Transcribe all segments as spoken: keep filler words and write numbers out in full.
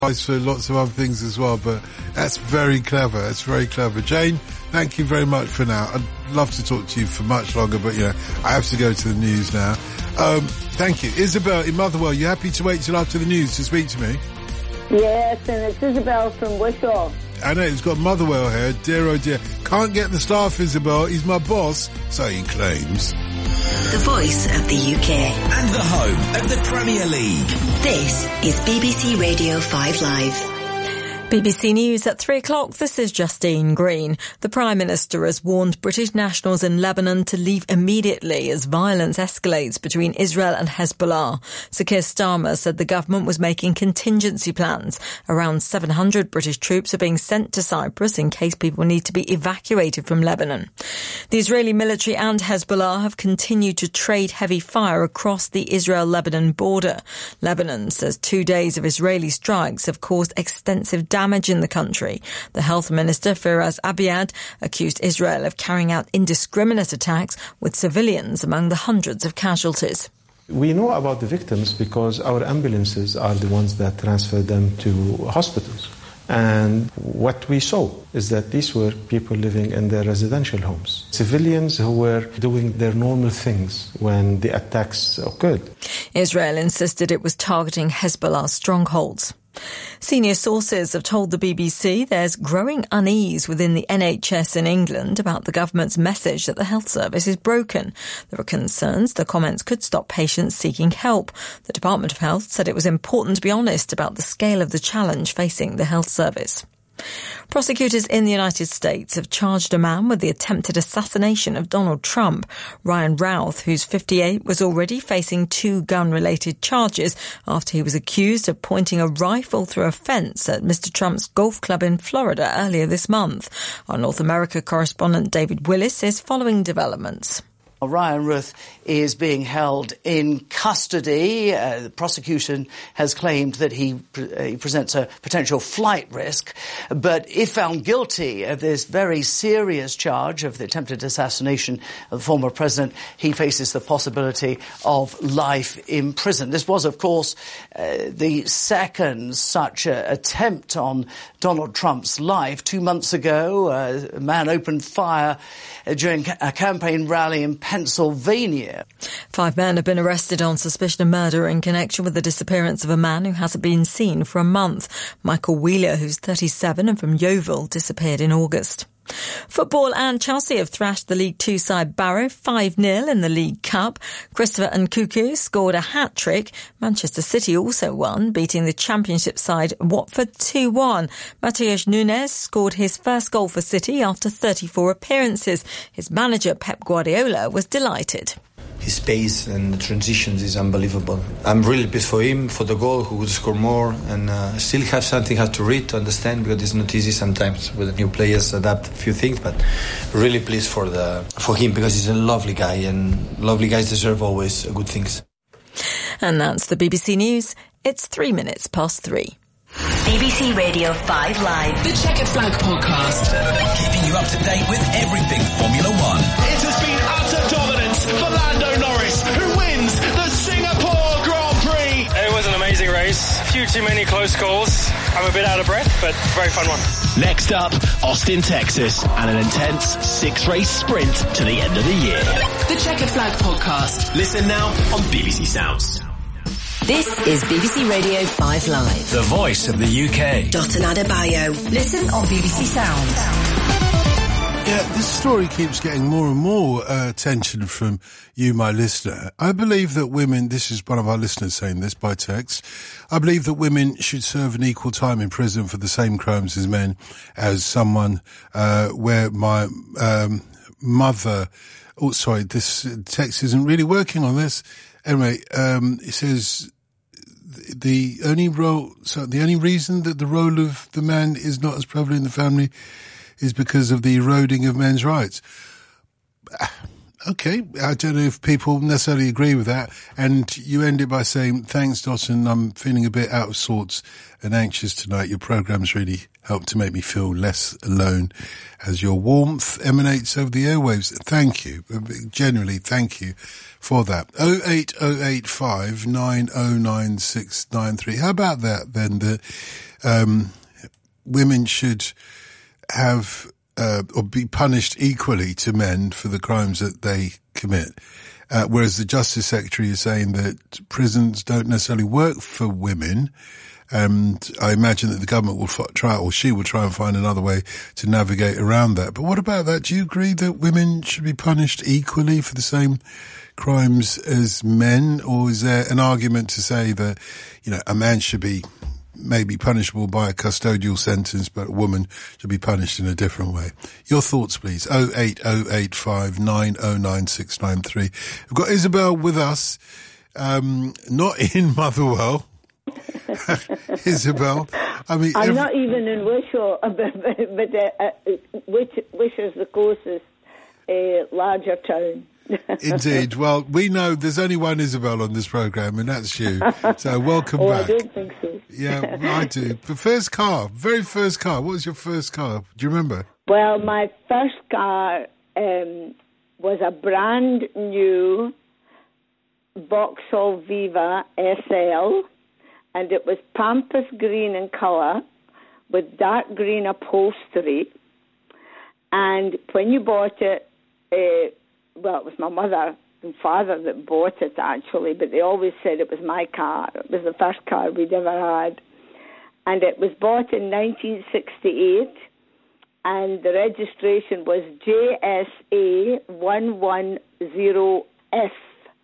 for lots of other things as well, but that's very clever. That's very clever. Jane, thank you very much for now. I'd love to talk to you for much longer, but, you know, I have to go to the news now. Um, thank you. Isabel in Motherwell, you happy to wait till after the news to speak to me? Yes, and it's Isabel from Wishaw. I know, it's got Motherwell here. Dear, oh dear. Can't get the staff, Isabel. He's my boss, so he claims. The voice of the U K. And the home of the Premier League. This is B B C Radio five Live. B B C News at three o'clock. This is Justine Green. The Prime Minister has warned British nationals in Lebanon to leave immediately as violence escalates between Israel and Hezbollah. Sir Keir Starmer said the government was making contingency plans. Around seven hundred British troops are being sent to Cyprus in case people need to be evacuated from Lebanon. The Israeli military and Hezbollah have continued to trade heavy fire across the Israel-Lebanon border. Lebanon says two days of Israeli strikes have caused extensive damage damage in the country. The health minister, Firas Abiad, accused Israel of carrying out indiscriminate attacks with civilians among the hundreds of casualties. We know about the victims because our ambulances are the ones that transfer them to hospitals. And what we saw is that these were people living in their residential homes. Civilians who were doing their normal things when the attacks occurred. Israel insisted it was targeting Hezbollah strongholds. Senior sources have told the B B C there's growing unease within the N H S in England about the government's message that the health service is broken. There are concerns the comments could stop patients seeking help. The Department of Health said it was important to be honest about the scale of the challenge facing the health service. Prosecutors in the United States have charged a man with the attempted assassination of Donald Trump. Ryan Routh, who's fifty-eight, was already facing two gun-related charges after he was accused of pointing a rifle through a fence at Mister Trump's golf club in Florida earlier this month. Our North America correspondent David Willis is following developments. Ryan Routh is being held in custody. Uh, the prosecution has claimed that he, pre- uh, he presents a potential flight risk. But if found guilty of this very serious charge of the attempted assassination of the former president, he faces the possibility of life in prison. This was, of course, uh, the second such uh, attempt on Donald Trump's life. Two months ago, uh, a man opened fire uh, during a campaign rally in Pennsylvania. Five men have been arrested on suspicion of murder in connection with the disappearance of a man who hasn't been seen for a month. Michael Wheeler, who's thirty-seven and from Yeovil, disappeared in August. Football, and Chelsea have thrashed the League Two side Barrow five nil in the League Cup. Christopher Nkunku scored a hat-trick. Manchester City also won, beating the Championship side Watford two one. Matheus Nunes scored his first goal for City after thirty-four appearances. His manager, Pep Guardiola, was delighted. His pace and the transitions is unbelievable. I'm really pleased for him, for the goal, who would score more, and uh, still have something hard to read, to understand, because it's not easy sometimes with the new players adapt a few things, but really pleased for the for him, because he's a lovely guy, and lovely guys deserve always good things. And that's the B B C News. It's three minutes past three. B B C Radio five Live. The Checkered Flag Podcast. Keeping you up to date with everything Formula One. It has been utter dominance for Lando Norris, who wins the Singapore Grand Prix. It was an amazing race. A few too many close calls. I'm a bit out of breath, but very fun one. Next up, Austin, Texas, and an intense six-race sprint to the end of the year. The Checkered Flag Podcast. Listen now on B B C Sounds. This is B B C Radio five Live. The voice of the U K. Dotun Adebayo. Listen on B B C Sounds. Yeah, this story keeps getting more and more uh, attention from you, my listener. I believe that women, this is one of our listeners saying this by text, I believe that women should serve an equal time in prison for the same crimes as men, as someone uh, where my um, mother, oh sorry, this text isn't really working on this. Anyway, um, it says the only role, so the only reason that the role of the man is not as prevalent in the family is because of the eroding of men's rights. Okay, I don't know if people necessarily agree with that. And you end it by saying, thanks, Dotun, I'm feeling a bit out of sorts and anxious tonight. Your program's really helped to make me feel less alone as your warmth emanates over the airwaves. Thank you. Genuinely, thank you for that. oh eight oh eight five nine oh nine six nine three. How about that then, that um, women should have... Uh, or be punished equally to men for the crimes that they commit. Uh, whereas the Justice Secretary is saying that prisons don't necessarily work for women. And I imagine that the government will f- try, or she will try and find another way to navigate around that. But what about that? Do you agree that women should be punished equally for the same crimes as men? Or is there an argument to say that, you know, a man should be maybe punishable by a custodial sentence, but a woman should be punished in a different way? Your thoughts, please. oh eight oh eight five nine oh nine six nine three. We've got Isabel with us, um, not in Motherwell. Isabel, I mean... I'm every- not even in Wishaw, but, but uh, uh, Wish, Wishaw's the closest uh, larger town. Indeed. Well, we know there's only one Isabel on this programme, and that's you. So welcome oh, back. I don't think so. Yeah, I do. The first car, very first car. What was your first car? Do you remember? Well, my first car um, was a brand new Vauxhall Viva S L, and it was pampas green in colour with dark green upholstery. And when you bought it, uh, well, it was my mother and father that bought it, actually, but they always said it was my car. It was the first car we'd ever had. And it was bought in nineteen sixty-eight, and the registration was J S A one one zero F.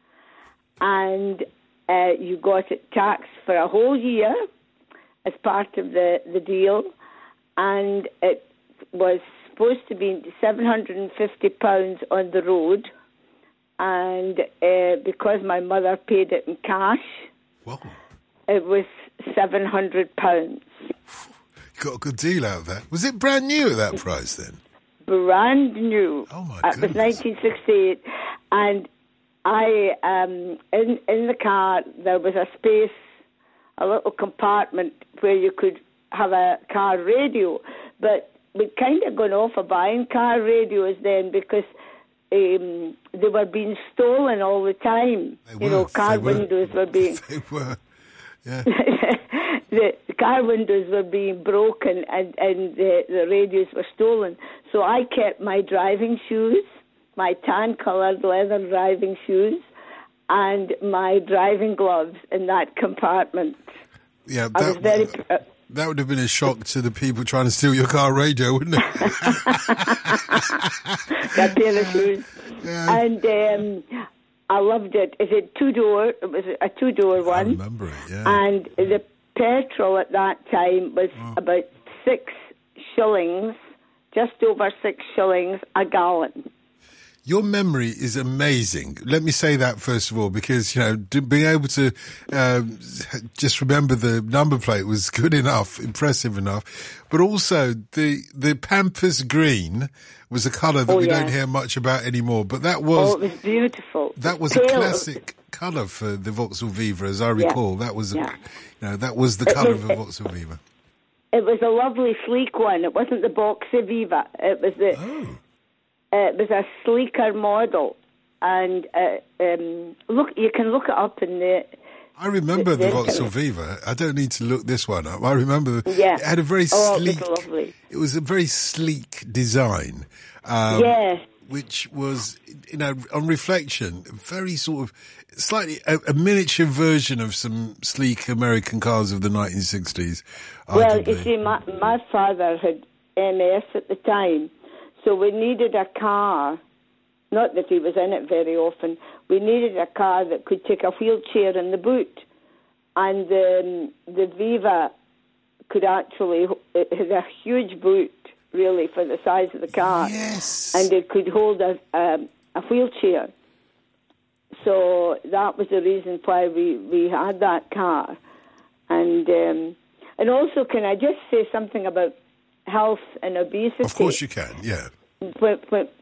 And uh, you got it taxed for a whole year as part of the, the deal, and it was supposed to be seven hundred fifty pounds on the road, and uh, because my mother paid it in cash, Whoa. It was seven hundred pounds. You got a good deal out of that. Was it brand new at that price then? Brand new. Oh my goodness. It was nineteen sixty-eight, and I, um, in, in the car, there was a space, a little compartment where you could have a car radio, but we'd kind of gone off of buying car radios then because um, they were being stolen all the time. They you know, were, car they were. windows were being... They were, yeah. the, the car windows were being broken and, and the, the radios were stolen. So I kept my driving shoes, my tan-coloured leather driving shoes, and my driving gloves in that compartment. Yeah, I that, was very... Uh, that would have been a shock to the people trying to steal your car radio, wouldn't it? that pair of shoes. Yeah. And um, I loved it. It's a two-door, it was a two-door one. I remember it, yeah. And the petrol at that time was oh. about six shillings, just over six shillings a gallon. Your memory is amazing. Let me say that first of all, because, you know, being able to um, just remember the number plate was good enough, impressive enough. But also the the Pampas green was a colour that oh, we yeah. don't hear much about anymore. But that was... Oh, it was beautiful. That was Pale. a classic colour for the Vauxhall Viva, as I recall. Yeah. That was, a, yeah. you know, that was the colour of a Vauxhall Viva. It was a lovely, sleek one. It wasn't the Boxy Viva. It was the... Oh. Uh, it was a sleeker model, and uh, um, look, you can look it up in the. I remember the, the, the Vauxhall Viva. I don't need to look this one up. I remember yeah. it had a very oh, sleek. it was lovely. It was a very sleek design. Um, yes. Which was, you know, on reflection, very sort of slightly a, a miniature version of some sleek American cars of the nineteen sixties. Well, arguably. you see, my my father had M S at the time. So we needed a car, not that he was in it very often, we needed a car that could take a wheelchair in the boot. And um, the Viva could actually, it had a huge boot, really, for the size of the car. Yes. And it could hold a, um, a wheelchair. So that was the reason why we, we had that car. And um, and also, can I just say something about health and obesity? Of course you can, yeah. When, when,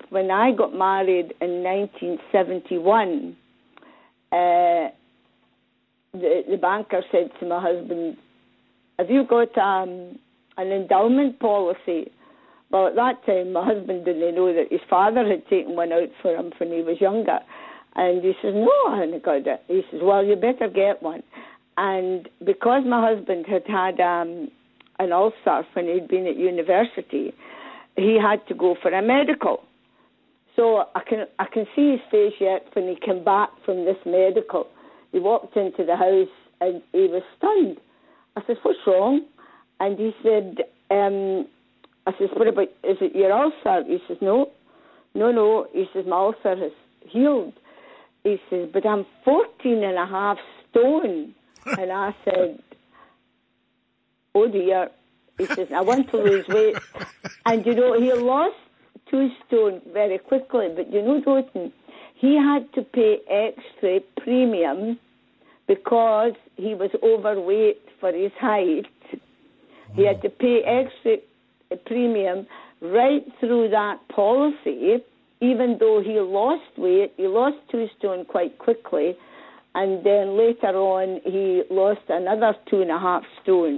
when I got married in nineteen seventy-one, uh, the, the banker said to my husband, have you got um, an endowment policy? Well, at that time, my husband didn't know that his father had taken one out for him when he was younger. And he says, no, I hadn't got it. He says, well, you better get one. And because my husband had had um, an ulcer when he'd been at university, he had to go for a medical. So I can I can see his face yet when he came back from this medical. He walked into the house and he was stunned. I said, what's wrong? And he said, um, I said, what about, is it your ulcer? He says, no, no, no. He says, my ulcer has healed. He says, but I'm fourteen and a half stone. And I said, oh dear. He says, I want to lose weight. And, you know, he lost two stone very quickly. But, you know, Doughton, he had to pay extra premium because he was overweight for his height. He had to pay extra premium right through that policy, even though he lost weight. He lost two stone quite quickly. And then later on, he lost another two and a half stone.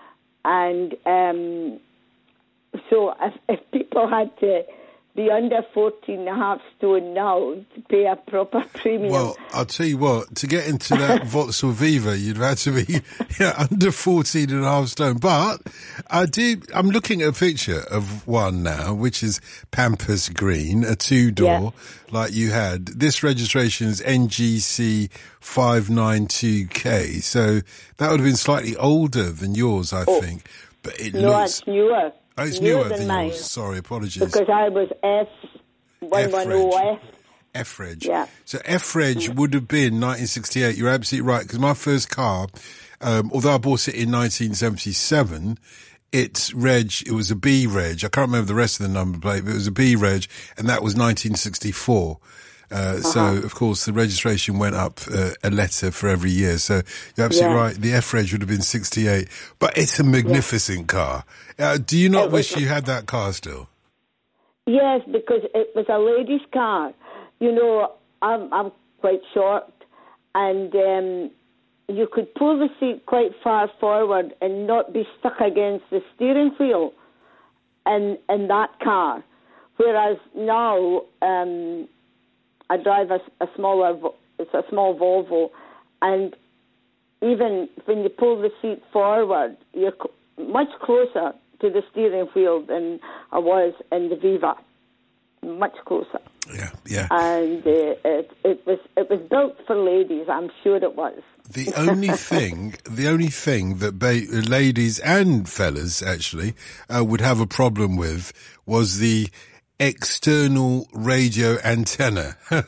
And um, so if, if people had to be under fourteen and a half stone now to pay a proper premium. Well, I'll tell you what, to get into that Vauxhall Viva, you'd have to be yeah, under fourteen and a half stone. But I do, I'm looking at a picture of one now, which is Pampas Green, a two-door, yeah. like you had. This registration is N G C five nine two K, so that would have been slightly older than yours, I oh. think. But it no, looks... it's newer. Oh, it's newer, newer than, than mine. yours. Sorry, apologies. Because I was F one ten F. F-Reg. Yeah. So F-Reg mm. would have been nineteen sixty-eight. You're absolutely right, because my first car, um, although I bought it in nineteen seventy-seven, it's reg, it was a B reg. I can't remember the rest of the number plate, but it was a B reg, and that was nineteen sixty-four. Uh, uh-huh. So, of course, the registration went up uh, a letter for every year. So, you're absolutely yeah. right. The F-Reg would have been sixty-eight. But it's a magnificent yeah. car. Uh, do you not wish you had that car still? Yes, because it was a lady's car. You know, I'm, I'm quite short, and um, you could pull the seat quite far forward and not be stuck against the steering wheel in, in that car. Whereas now... Um, I drive a, a smaller, it's a small Volvo, and even when you pull the seat forward, you're co- much closer to the steering wheel than I was in the Viva. Much closer. Yeah, yeah. And uh, it, it was it was built for ladies. I'm sure it was. The only thing, the only thing that ba- ladies and fellas actually uh, would have a problem with was the external radio antenna. In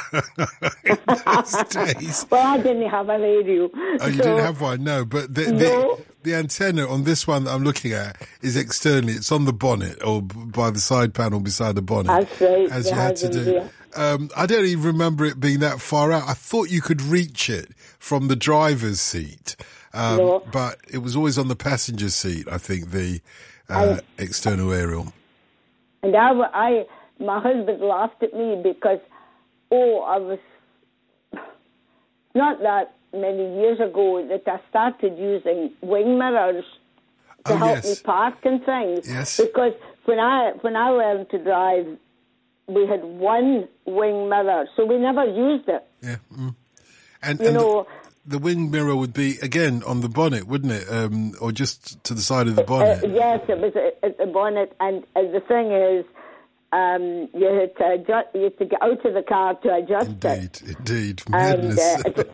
those days. Well, I didn't have a radio. Oh, you so, didn't have one? No, but the, no. the the antenna on this one that I'm looking at is externally. It's on the bonnet or by the side panel beside the bonnet. That's right. As you had to do. Um, I don't even remember it being that far out. I thought you could reach it from the driver's seat. Um, no. But it was always on the passenger seat, I think, the uh, I, external aerial. And I, I, my husband laughed at me because, oh, I was, not that many years ago that I started using wing mirrors to oh, help yes. me park and things. Yes. Because when I, when I learned to drive, we had one wing mirror, so we never used it. Yeah. Mm. And, you and know, the, the wing mirror would be, again, on the bonnet, wouldn't it? Um, or just to the side of the bonnet? Uh, yes, it was at the bonnet. And uh, the thing is, um, you, had to adjust, you had to get out of the car to adjust indeed, it. Indeed, indeed. And, uh, it,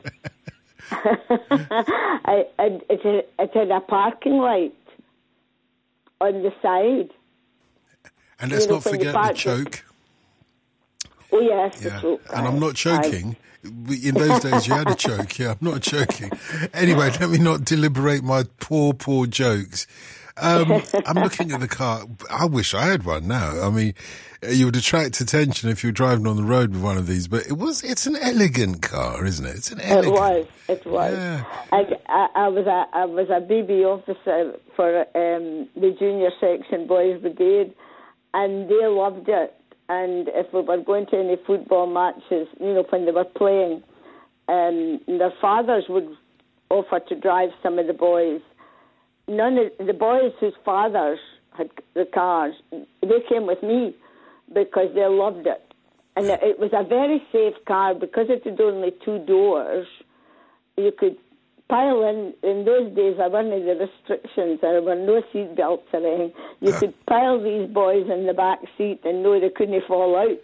it, it, it had a parking light on the side. And let's you know, not forget the choke. It. Oh, yes, yeah. the choke. And I'm not choking. I, In those days, you had a choke. Yeah, I'm not joking. Anyway, let me not deliberate my poor, poor jokes. Um, I'm looking at the car. I wish I had one now. I mean, you would attract attention if you were driving on the road with one of these, but it was, it's an elegant car, isn't it? It's an elegant. It was, it was. Yeah. And I, I was a, I was a B B officer for um, the junior section boys brigade, and they loved it. and if we were going to any football matches, you know, when they were playing, um, their fathers would offer to drive some of the boys. None of the boys whose fathers had the cars, they came with me because they loved it. And it was a very safe car because it had only two doors. You could pile in, in those days, there weren't the restrictions, there were no seat belts or anything. You uh. could pile these boys in the back seat and know they couldn't fall out.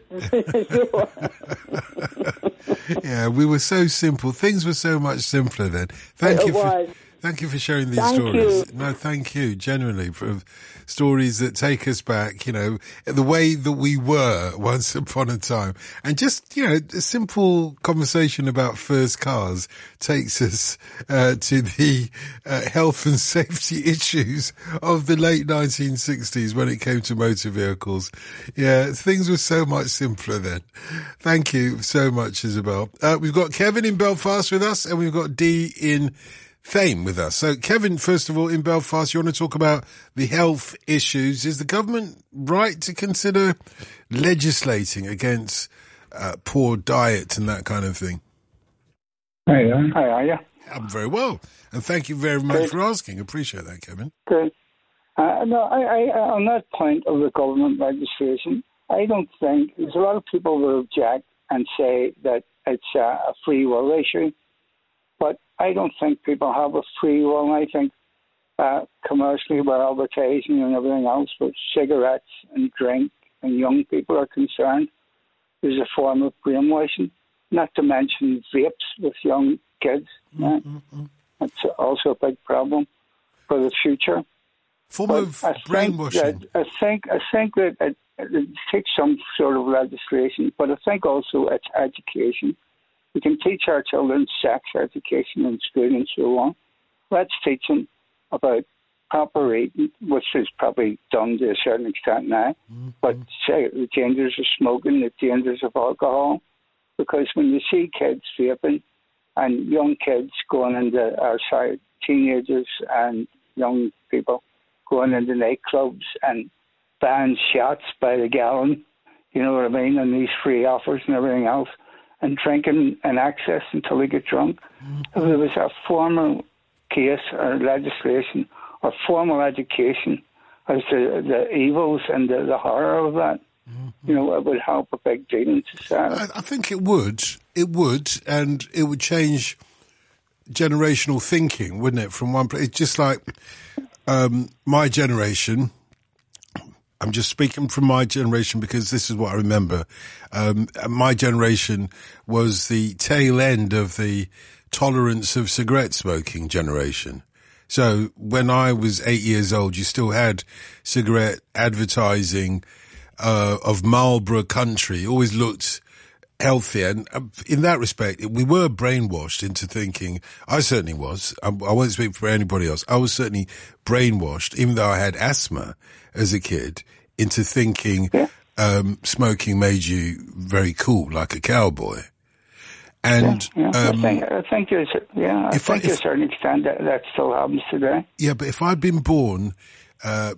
Yeah, we were so simple. Things were so much simpler then. Thank it you for, was. Thank you for sharing these thank stories. You. No, thank you, genuinely, for stories that take us back, you know, the way that we were once upon a time. And just, you know, a simple conversation about first cars takes us uh, to the uh, health and safety issues of the late nineteen sixties when it came to motor vehicles. Yeah, things were so much simpler then. Thank you so much, Isabel. Uh, we've got Kevin in Belfast with us, and we've got Dee in Thame with us. So, Kevin, first of all, in Belfast, you want to talk about the health issues. Is the government right to consider legislating against uh, poor diet and that kind of thing? Hi, how are you? I'm very well, and thank you very much Good. for asking. Appreciate that, Kevin. Good. Uh, no, I, I, on that point of the government legislation, I don't think there's a lot of people will object and say that it's a, a free will issue. But I don't think people have a free will. I think uh, commercially we're advertising and everything else with cigarettes and drink and young people are concerned. There's a form of brainwashing, not to mention vapes with young kids. Mm-hmm. Yeah. That's also a big problem for the future. Form but of I brainwashing? Think that, I, think, I think that it, it takes some sort of legislation, but I think also it's education. We can teach our children sex education in school and so on. Let's teach them about proper eating, which is probably done to a certain extent now. Mm-hmm. But say the dangers of smoking, the dangers of alcohol. Because when you see kids vaping and young kids going into, or sorry, teenagers and young people going into nightclubs and buying shots by the gallon, you know what I mean, and these free offers and everything else, and drinking in excess until they get drunk. Mm-hmm. If there was a formal case or legislation or formal education as to the evils and the, the horror of that, mm-hmm. you know, it would help a big deal in society. I, I think it would. It would, and it would change generational thinking, wouldn't it? From one place, it's just like um, my generation. I'm just speaking from my generation because this is what I remember. Um, my generation was the tail end of the tolerance of cigarette smoking generation. So when I was eight years old, you still had cigarette advertising uh, of Marlboro Country. It always looked healthy. And in that respect, we were brainwashed into thinking, I certainly was, I, I won't speak for anybody else, I was certainly brainwashed, even though I had asthma as a kid, into thinking yeah. um, smoking made you very cool, like a cowboy. And yeah, yeah. Um, I think, I think there's, yeah, I think I, if, to a certain extent that, that still happens today. Yeah, but if I'd been born uh,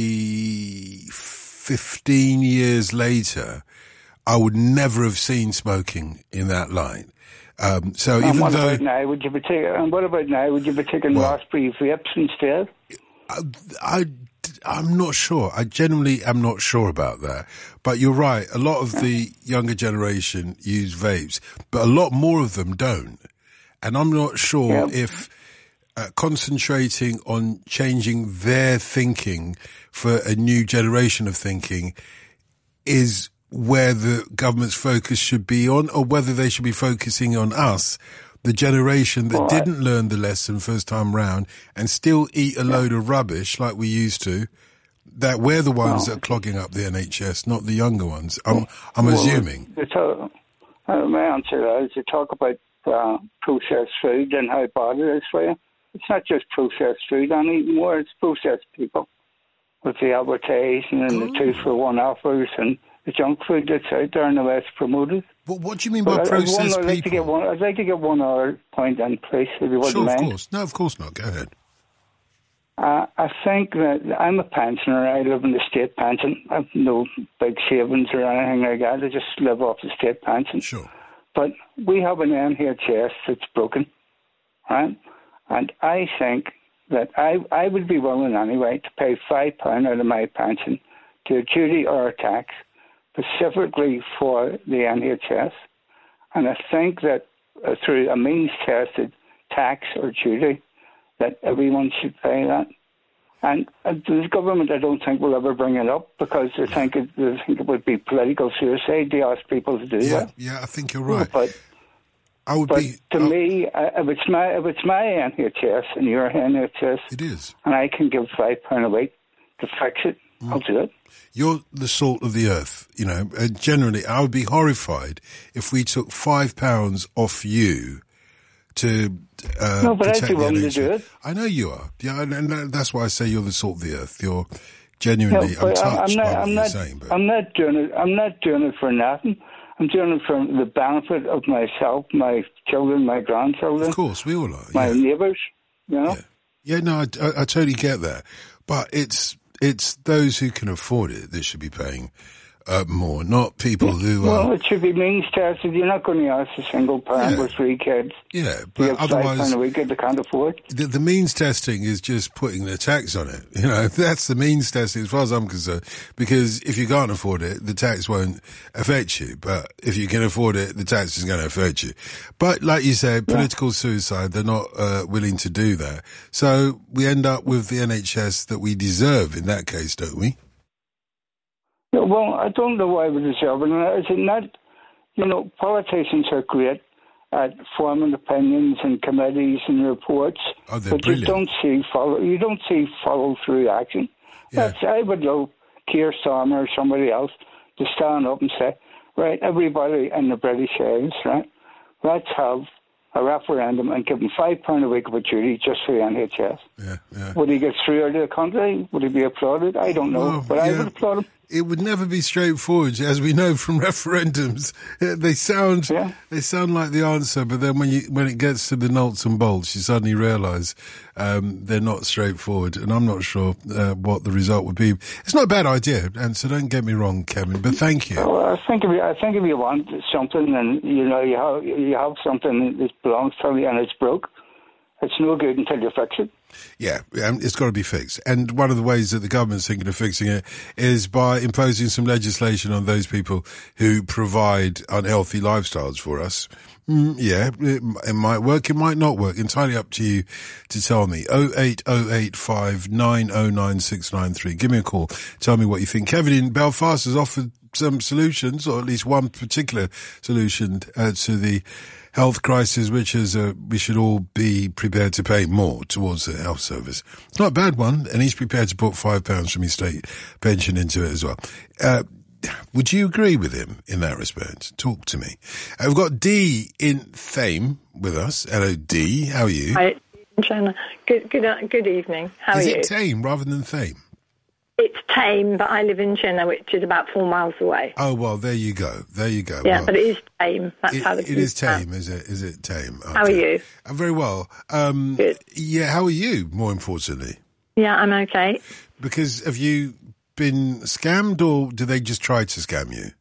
maybe fifteen years later, I would never have seen smoking in that light. Um, so and even what though, about now? Would you be taking? And what about now? Would you be taking well, raspberry vapes instead? I, I, I'm not sure. I genuinely am not sure about that. But you're right. A lot of the younger generation use vapes, but a lot more of them don't. And I'm not sure yeah. if uh, concentrating on changing their thinking for a new generation of thinking is where the government's focus should be on, or whether they should be focusing on us, the generation that well, didn't I, learn the lesson first time round and still eat a load yeah. of rubbish like we used to, that we're the ones well, that are clogging up the N H S, not the younger ones. I'm, I'm well, assuming. Talk, uh, my answer is to talk about uh, processed food and how bad it is for you. It's not just processed food anymore, it's processed people. With the advertising and oh. the two-for-one offers and the junk food that's out there and the way it's promoted. What, what do you mean by but processed I, I'd people? Like to get one, I'd like to get one other point in place, if you wouldn't Sure, mind. of course. No, of course not. Go ahead. Uh, I think that I'm a pensioner. I live in the state pension. I have no big savings or anything like that. I just live off the state pension. Sure. But we have an N H S that's broken, right? And I think that I, I would be willing anyway to pay five pounds out of my pension to a duty or a tax specifically for the N H S. And I think that uh, through a means-tested tax or duty, that everyone should pay that. And uh, the government, I don't think, will ever bring it up because they think it, they think it would be political suicide to ask people to do yeah, that. Yeah, I think you're right. But, I would but be, to uh, me, uh, if it's my if it's my N H S and your N H S, it is, and I can give five pound a week to fix it, mm. I'll do it. You're the salt of the earth, you know. Uh, generally, I would be horrified if we took five pounds off you to uh, no, but protect I'd be the willing N to H S. do it. I know you are. Yeah, and, and that's why I say you're the salt of the earth. You're genuinely. No, I'm touched I'm not, by what I'm you're not, saying. But I'm not doing it. I'm not doing it for nothing. I'm doing it for the benefit of myself, my children, my grandchildren. Of course, we all are. My yeah. neighbours. You know. Yeah, yeah no, I, I, I totally get that, but it's it's those who can afford it that should be paying uh, more, not people who well, are... Well, it should be means tested. You're not going to ask a single parent Yeah. with three kids. Yeah, to but give otherwise... five pounds a week that they can't afford. The, the means testing is just putting the tax on it. You know, that's the means testing as far as I'm concerned. Because if you can't afford it, the tax won't affect you. But if you can afford it, the tax is going to affect you. But like you said, political yeah. suicide, they're not uh, willing to do that. So we end up with the N H S that we deserve in that case, don't we? Yeah, well, I don't know why we deserve it. Is it not, you know, politicians are great at forming opinions and committees and reports, oh, they're but brilliant. you don't see follow. You don't see follow through action. Yeah. That's, I would love Keir Starmer or somebody else to stand up and say, right, everybody in the British Isles, right, let's have a referendum and give him five pound a week of a duty just for the N H S. Yeah, yeah. Would he get through out of the country? Would he be applauded? I don't know, well, but yeah. I would applaud him. It would never be straightforward, as we know from referendums. They sound yeah. they sound like the answer, but then when you when it gets to the nuts and bolts, you suddenly realise um, they're not straightforward. And I'm not sure uh, what the result would be. It's not a bad idea, and so don't get me wrong, Kevin. But thank you. Well, I think if you, I think if you want something, and you know you have you have something that belongs to you, and it's broke, it's no good until you fix it. Yeah, it's got to be fixed. And one of the ways that the government's thinking of fixing it is by imposing some legislation on those people who provide unhealthy lifestyles for us. Mm, yeah, it, it might work, it might not work. Entirely up to you to tell me. oh eight oh eight five nine oh nine six nine three. Give me a call. Tell me what you think. Kevin in Belfast has offered some solutions, or at least one particular solution uh, to the health crisis, which is uh, we should all be prepared to pay more towards the health service. It's not a bad one, and he's prepared to put five pounds from his state pension into it as well. Uh, would you agree with him in that respect? Talk to me. Uh, we've got Dee in Thame with us. Hello, Dee. How are you? Hi, Jenna. Good, good, uh, good evening. How is are you? Is it Thame rather than Thame? It's Thame, but I live in Chinna, which is about four miles away. Oh, well, there you go. There you go. Yeah, well, but it is Thame. That's it, how the it is Thame, is it? Is it Thame? Okay. How are you? I'm very well. Um, Good. Yeah, how are you, more importantly? Yeah, I'm okay. Because have you been scammed, or do they just try to scam you?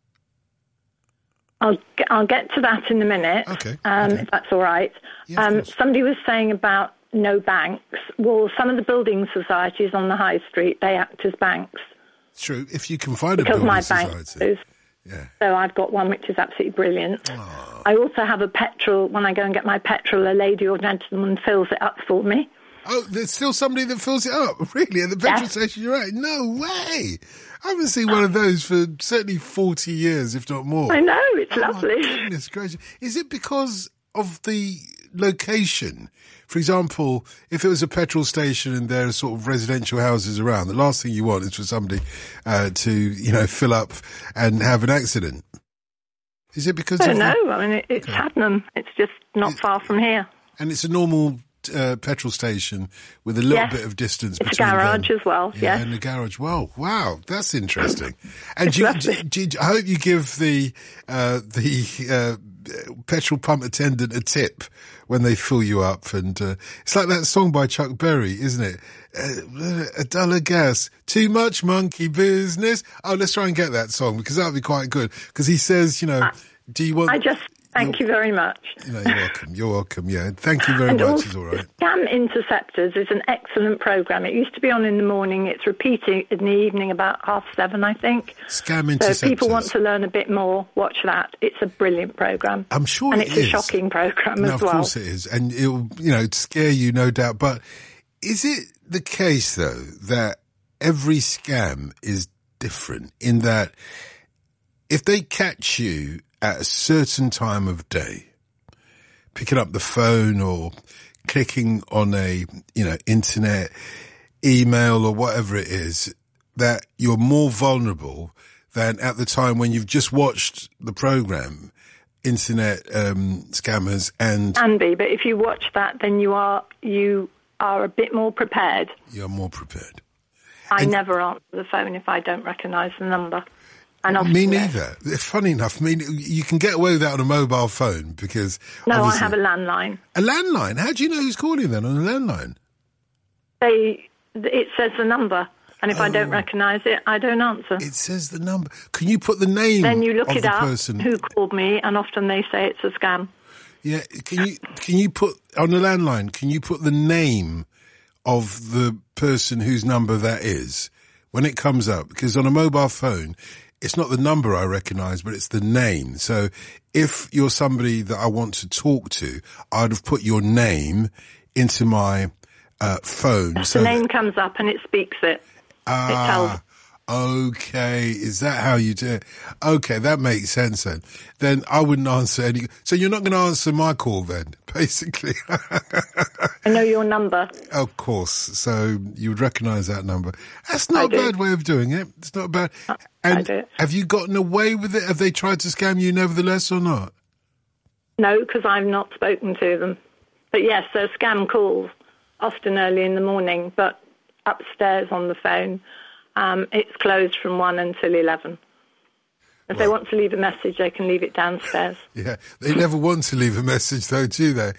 I'll I'll get to that in a minute, okay, um, okay. if that's all right. Yeah, um, somebody was saying about no banks. Well, some of the building societies on the high street, they act as banks. It's true. If you can find a because building my society. bank is. Yeah. So I've got one which is absolutely brilliant. Aww. I also have a petrol. When I go and get my petrol, a lady or gentleman fills it up for me. Oh, there's still somebody that fills it up, really, at the petrol yes. station you're at? No way! I haven't seen one of those for certainly forty years, if not more. I know, it's oh, lovely. My goodness gracious. Is it because of the location? For example, if it was a petrol station and there are sort of residential houses around, the last thing you want is for somebody uh, to, you know, fill up and have an accident. Is it because I don't of know. the... I mean, it's okay. Hadnam. It's just not it, far from here. And it's a normal uh, petrol station with a little yes. bit of distance it's between a garage them. as well, yeah, yes. and the garage. Wow, wow, that's interesting. And it's do, lovely. do, do, I hope you give the uh, the uh, petrol pump attendant a tip when they fill you up. And uh, it's like that song by Chuck Berry, isn't it? Uh, a dollar gas, too much monkey business. Oh, let's try and get that song because that would be quite good. Because he says, you know, I, do you want... I just... Thank you very much. You know, you're welcome. You're welcome. Yeah, thank you very and much. Also, it's all right. Scam Interceptors is an excellent programme. It used to be on in the morning. It's repeating in the evening about half seven, I think. Scam Interceptors. So if people want to learn a bit more, watch that. It's a brilliant programme. I'm sure and it it's is. a shocking programme no, as well. Of course it is, and it'll you know scare you, no doubt. But is it the case though that every scam is different in that if they catch you at a certain time of day, picking up the phone or clicking on a, you know, internet email or whatever it is, that you're more vulnerable than at the time when you've just watched the program, internet um, scammers and... Can be, but if you watch that, then you are you are a bit more prepared. You're more prepared. I and never answer the phone if I don't recognise the number. And me neither. Funny enough, I mean, you can get away with that on a mobile phone because... No, I have a landline. A landline? How do you know who's calling then on a landline? They, it says the number, and if oh. I don't recognise it, I don't answer. It says the number. Can you put the name Then you look of it the up, person? Who called me, and often they say it's a scam. Yeah, can you, can you put, on the landline, can you put the name of the person whose number that is when it comes up? Because on a mobile phone... it's not the number I recognise, but it's the name. So if you're somebody that I want to talk to, I'd have put your name into my uh, phone. The so name that, comes up and it speaks it. Ah, it tells. Okay. Is that how you do it? Okay, that makes sense then. Then I wouldn't answer any... So you're not going to answer my call then, basically? I know your number. Of course. So you would recognise that number. That's not I a do. bad way of doing it. It's not bad. And I do. Have you gotten away with it? Have they tried to scam you nevertheless or not? No, because I've not spoken to them. But yes, they're scam calls, often early in the morning, but upstairs on the phone. Um, it's closed from one until eleven. If well, they want to leave a message, they can leave it downstairs. Yeah, they never want to leave a message, though, do they?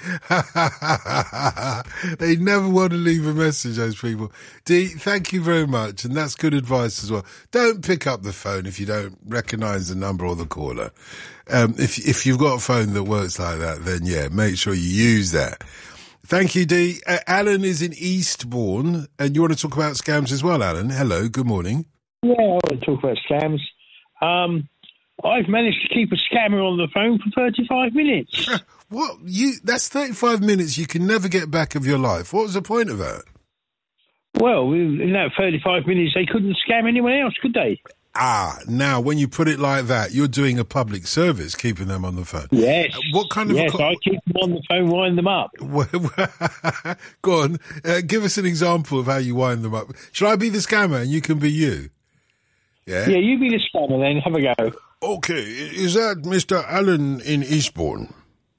They never want to leave a message, those people. Dee, thank you very much, and that's good advice as well. Don't pick up the phone if you don't recognise the number or the caller. Um, if if you've got a phone that works like that, then yeah, make sure you use that. Thank you, Dee. Uh, Alan is in Eastbourne, and you want to talk about scams as well, Alan. Hello, good morning. Yeah, I want to talk about scams. Um, I've managed to keep a scammer on the phone for thirty-five minutes. What? You? That's thirty-five minutes you can never get back of your life. What was the point of that? Well, in that thirty-five minutes, they couldn't scam anyone else, could they? Ah, now, when you put it like that, you're doing a public service, keeping them on the phone. Yes. Uh, what kind of... Yes, co- I keep them on the phone, wind them up. Go on, uh, give us an example of how you wind them up. Shall I be the scammer and you can be you? Yeah? Yeah, you be the scammer then, have a go. Okay, is that Mister Alan in Eastbourne?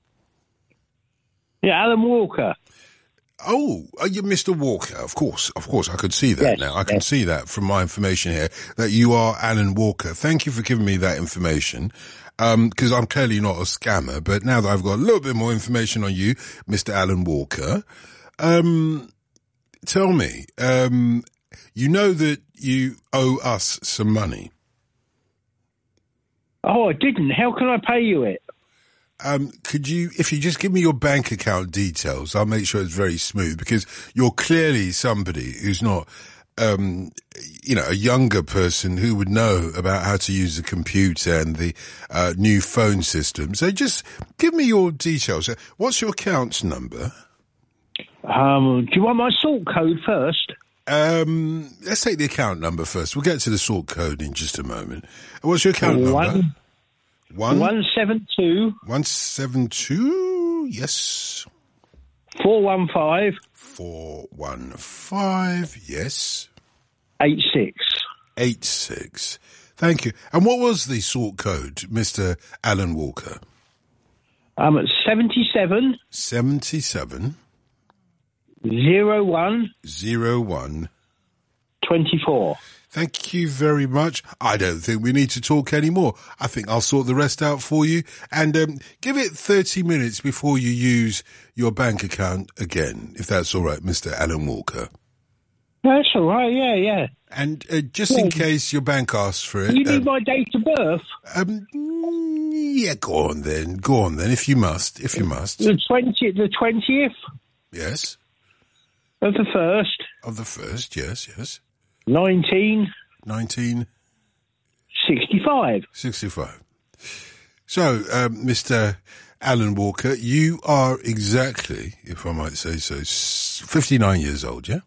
Yeah, Alan Walker. Oh, are you Mister Walker? Of course, of course, I could see that yes, now. I can yes. see that from my information here, that you are Alan Walker. Thank you for giving me that information, because um, I'm clearly not a scammer, but now that I've got a little bit more information on you, Mister Alan Walker, um, tell me, um, you know that you owe us some money. Oh, I didn't. How can I pay you it? Um, could you, if you just give me your bank account details, I'll make sure it's very smooth, because you're clearly somebody who's not, um, you know, a younger person who would know about how to use the computer and the uh, new phone system. So just give me your details. What's your account number? Um, do you want my sort code first? Um, let's take the account number first. We'll get to the sort code in just a moment. What's your account One. number? One one seven two one seven two. Yes. Four one five four one five. Yes. Eight six eight six. Thank you. And what was the sort code, Mister Alan Walker? Um, seventy seven seventy seven zero one zero one twenty-four. Thank you very much. I don't think we need to talk anymore. I think I'll sort the rest out for you. And um, give it thirty minutes before you use your bank account again, if that's all right, Mister Alan Walker. That's all right, yeah, yeah. And uh, just yeah. in case your bank asks for it... You need um, my date of birth? Um, yeah, go on then. Go on then, if you must, if you must. The twentieth, the twentieth? Yes. Of the first? Of the first, yes, yes. Nineteen. Nineteen. Sixty-five. Sixty-five. So, um, Mister Alan Walker, you are exactly, if I might say so, fifty-nine years old, yeah?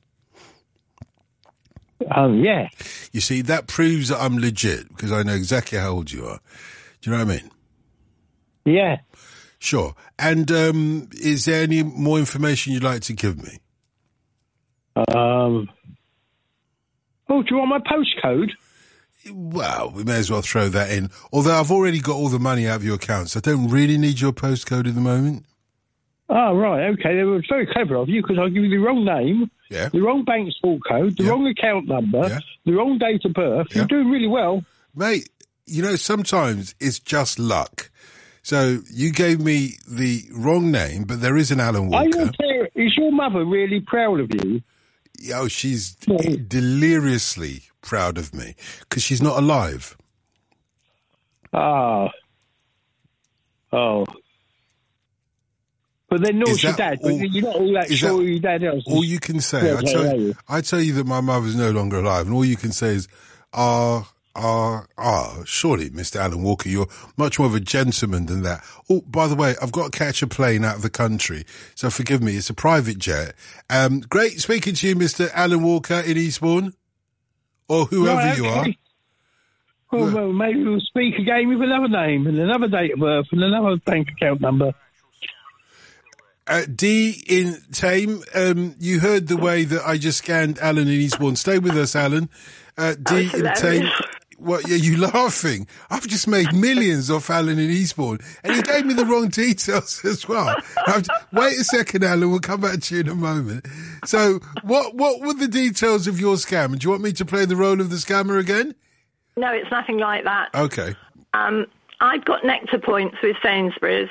Um, yeah. You see, that proves that I'm legit, because I know exactly how old you are. Do you know what I mean? Yeah. Sure. And um, is there any more information you'd like to give me? Um... Oh, do you want my postcode? Well, we may as well throw that in. Although I've already got all the money out of your account, so I don't really need your postcode at the moment. Oh, right, okay. They were very clever of you, because I'll give you the wrong name, yeah. the wrong bank sort code, the yeah. wrong account number, yeah. the wrong date of birth. Yeah. You're doing really well. Mate, you know, sometimes it's just luck. So you gave me the wrong name, but there is an Alan Walker. Are your parents, is your mother really proud of you? Oh, she's deliriously proud of me because she's not alive. Ah. Oh. But then nor your dad. All, you're not all that sure your dad else. All you can say, I tell you, I tell you that my mother's no longer alive, and all you can say is, ah, ah, ah. Surely, Mister Alan Walker, you're much more of a gentleman than that. Oh, by the way, I've got to catch a plane out of the country, so forgive me. It's a private jet. Um, great speaking to you, Mister Alan Walker in Eastbourne, or whoever right, okay. you are. Well, well, maybe we'll speak again with another name and another date of birth and another bank account number. Uh, D in Tame, um, you heard the way that I just scanned Alan in Eastbourne. Stay with us, Alan. Uh, D in Tame. What are you laughing? I've just made millions off Alan in Eastbourne, and he gave me the wrong details as well. I've, wait a second, Alan. We'll come back to you in a moment. So, what what were the details of your scam? Do you want me to play the role of the scammer again? No, it's nothing like that. Okay. Um, I've got nectar points with Sainsbury's,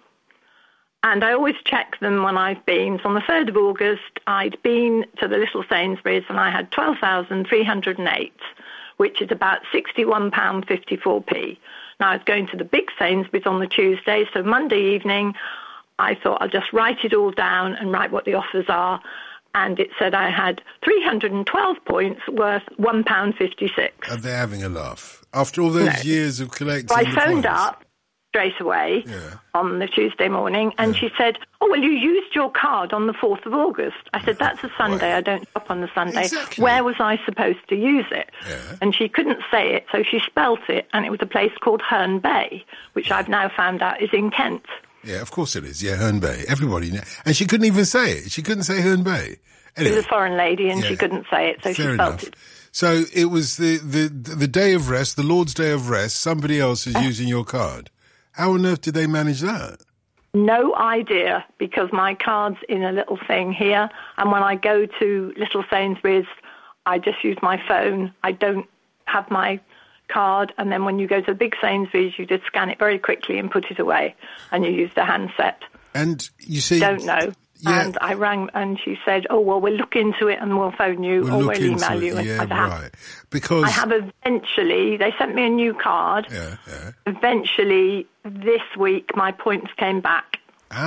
and I always check them when I've been. So on the third of August, I'd been to the little Sainsbury's, and I had twelve thousand three hundred eight, which is about sixty-one pounds fifty-four. Now, I was going to the big Sainsbury's on the Tuesday, so Monday evening, I thought I'll just write it all down and write what the offers are. And it said I had three hundred twelve points worth one pound fifty-six. Are they having a laugh? After all those no. years of collecting so I the phoned points. up straight away yeah. on the Tuesday morning, and yeah. she said, oh, well, you used your card on the fourth of August. I said, that's a Sunday. Well, I don't shop on the Sunday. Exactly. Where was I supposed to use it? Yeah. And she couldn't say it, so she spelt it, and it was a place called Herne Bay, which I've now found out is in Kent. Yeah, of course it is. Yeah, Herne Bay. Everybody knows. And she couldn't even say it. She couldn't say Herne Bay. Anyway. She was a foreign lady, and yeah. she couldn't say it, so Fair she spelt enough. it. So it was the, the, the day of rest, the Lord's Day of rest, somebody else is using your card. How on earth did they manage that? No idea, because my card's in a little thing here, and when I go to Little Sainsbury's, I just use my phone. I don't have my card, and then when you go to the big Sainsbury's, you just scan it very quickly and put it away, and you use the handset. And you see... Don't know. Yeah. And I rang, and she said, oh, well, we'll look into it, and we'll phone you, we'll or look we'll into email it. you. And yeah, I have, right. Because... I have eventually, they sent me a new card. Yeah, yeah. Eventually, this week, my points came back.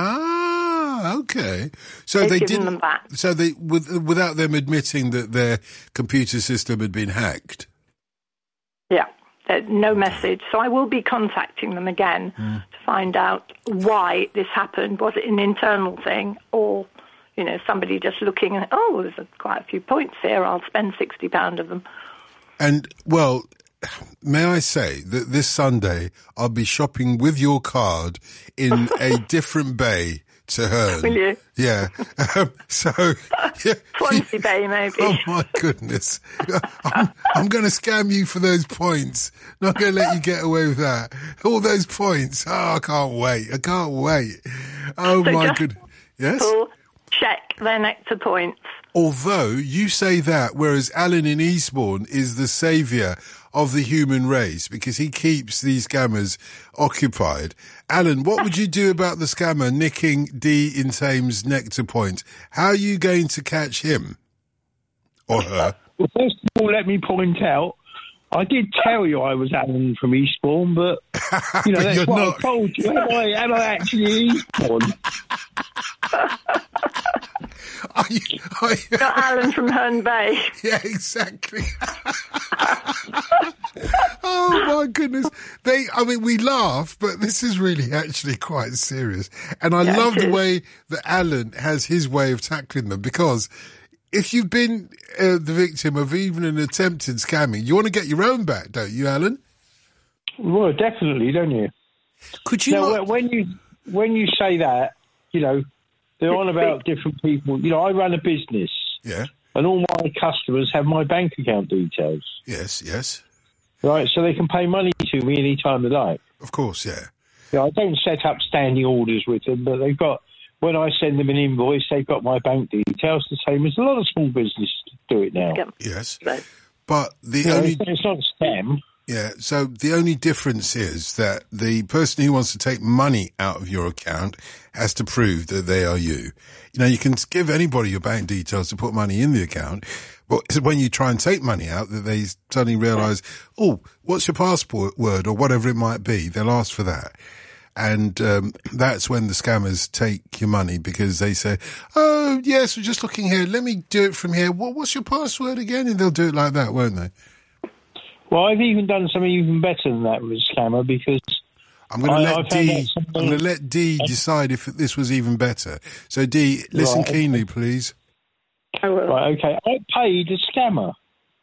Ah, okay. So They've they given didn't. them back. So they, with, without them admitting that their computer system had been hacked. Yeah, no message. So I will be contacting them again mm. to find out why this happened. Was it an internal thing, or, you know, somebody just looking and, oh, there's quite a few points here, I'll spend sixty pounds of them. And, well, may I say that this Sunday I'll be shopping with your card in a different bay to Herne. Will you? Yeah. Um, so... Yeah. Swansea Bay, maybe. Oh, my goodness. I'm, I'm going to scam you for those points. Not going to let you get away with that. All those points. Oh, I can't wait. I can't wait. Oh, so my just goodness. Yes? Check their nectar points. Although you say that, whereas Alan in Eastbourne is the saviour of the human race because he keeps these scammers occupied. Alan, what would you do about the scammer nicking Dee in Thames Nectar Point? How are you going to catch him? Or her? Well, first of all, let me point out, I did tell you I was Alan from Eastbourne, but, you know, but that's you're what not. I told you. Am I, am I actually Eastbourne? Are you, are you... Not Alan from Herne Bay. Yeah, exactly. Oh, my goodness. They, I mean, we laugh, but this is really actually quite serious. And I Yeah, love it the is. way that Alan has his way of tackling them, because if you've been uh, the victim of even an attempted scamming, you want to get your own back, don't you, Alan? Well, definitely, don't you? Could you now, not... when you when you say that, you know, they're on about different people. You know, I run a business. Yeah. And all my customers have my bank account details. Yes, yes. Right, so they can pay money to me any time they like. Of course, yeah. Yeah, I don't set up standing orders with them, but they've got, when I send them an invoice, they've got my bank details, the same as a lot of small businesses do it now. Yes. But the You know, only... it's, it's not a scam. Yeah, so the only difference is that the person who wants to take money out of your account has to prove that they are you. You know, you can give anybody your bank details to put money in the account, but it's when you try and take money out that they suddenly realise, oh, what's your passport word or whatever it might be, they'll ask for that. And um, that's when the scammers take your money, because they say, oh, yes, we're just looking here, let me do it from here. What, what's your password again? And they'll do it like that, won't they? Well, I've even done something even better than that with a scammer, because I'm going to I- I let found Dee. out something- I'm going to let Dee decide if this was even better. So, Dee, listen Right, okay. keenly, please. Right, okay. I paid a scammer.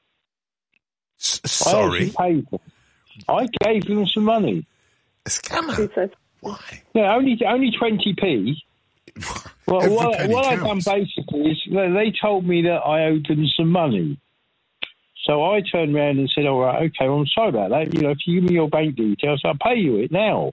S- I sorry, actually paid them. I gave them some money. a scammer. Why? Yeah, only only twenty p. Well, Every what, penny what I've done counts. basically is they they told me that I owed them some money. So I turned around and said, all right, okay, well, I'm sorry about that. You know, if you give me your bank details, I'll pay you it now.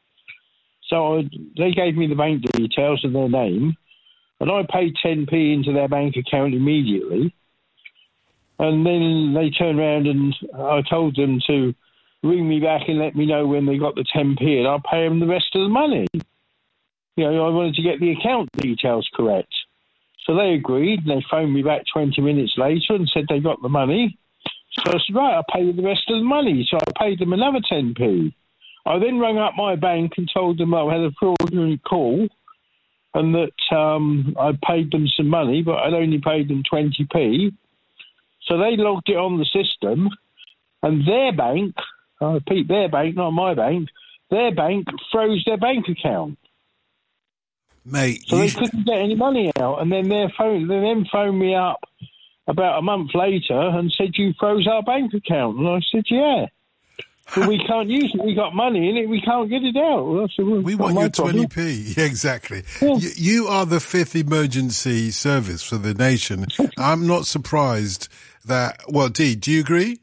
So I, they gave me the bank details and their name, and I paid ten p into their bank account immediately. And then they turned around and I told them to ring me back and let me know when they got the ten p, and I'll pay them the rest of the money. You know, I wanted to get the account details correct. So they agreed, and they phoned me back twenty minutes later and said they got the money. So I said, right, I'll pay you the rest of the money. So I paid them another ten p. I then rang up my bank and told them I had a fraudulent call and that um, I paid them some money, but I'd only paid them twenty p. So they logged it on the system, and their bank, I repeat, their bank, not my bank, their bank froze their bank account. Mate, So you they sh- couldn't get any money out, and then their phone, they then phoned me up about a month later and said, you froze our bank account. And I said, yeah. But we can't use it. We got money in it. We can't get it out. Well, I said, well, we not want my your problem. twenty p. Yeah, exactly. Yeah. You, you are the fifth emergency service for the nation. I'm not surprised that, well, Dee, do you agree?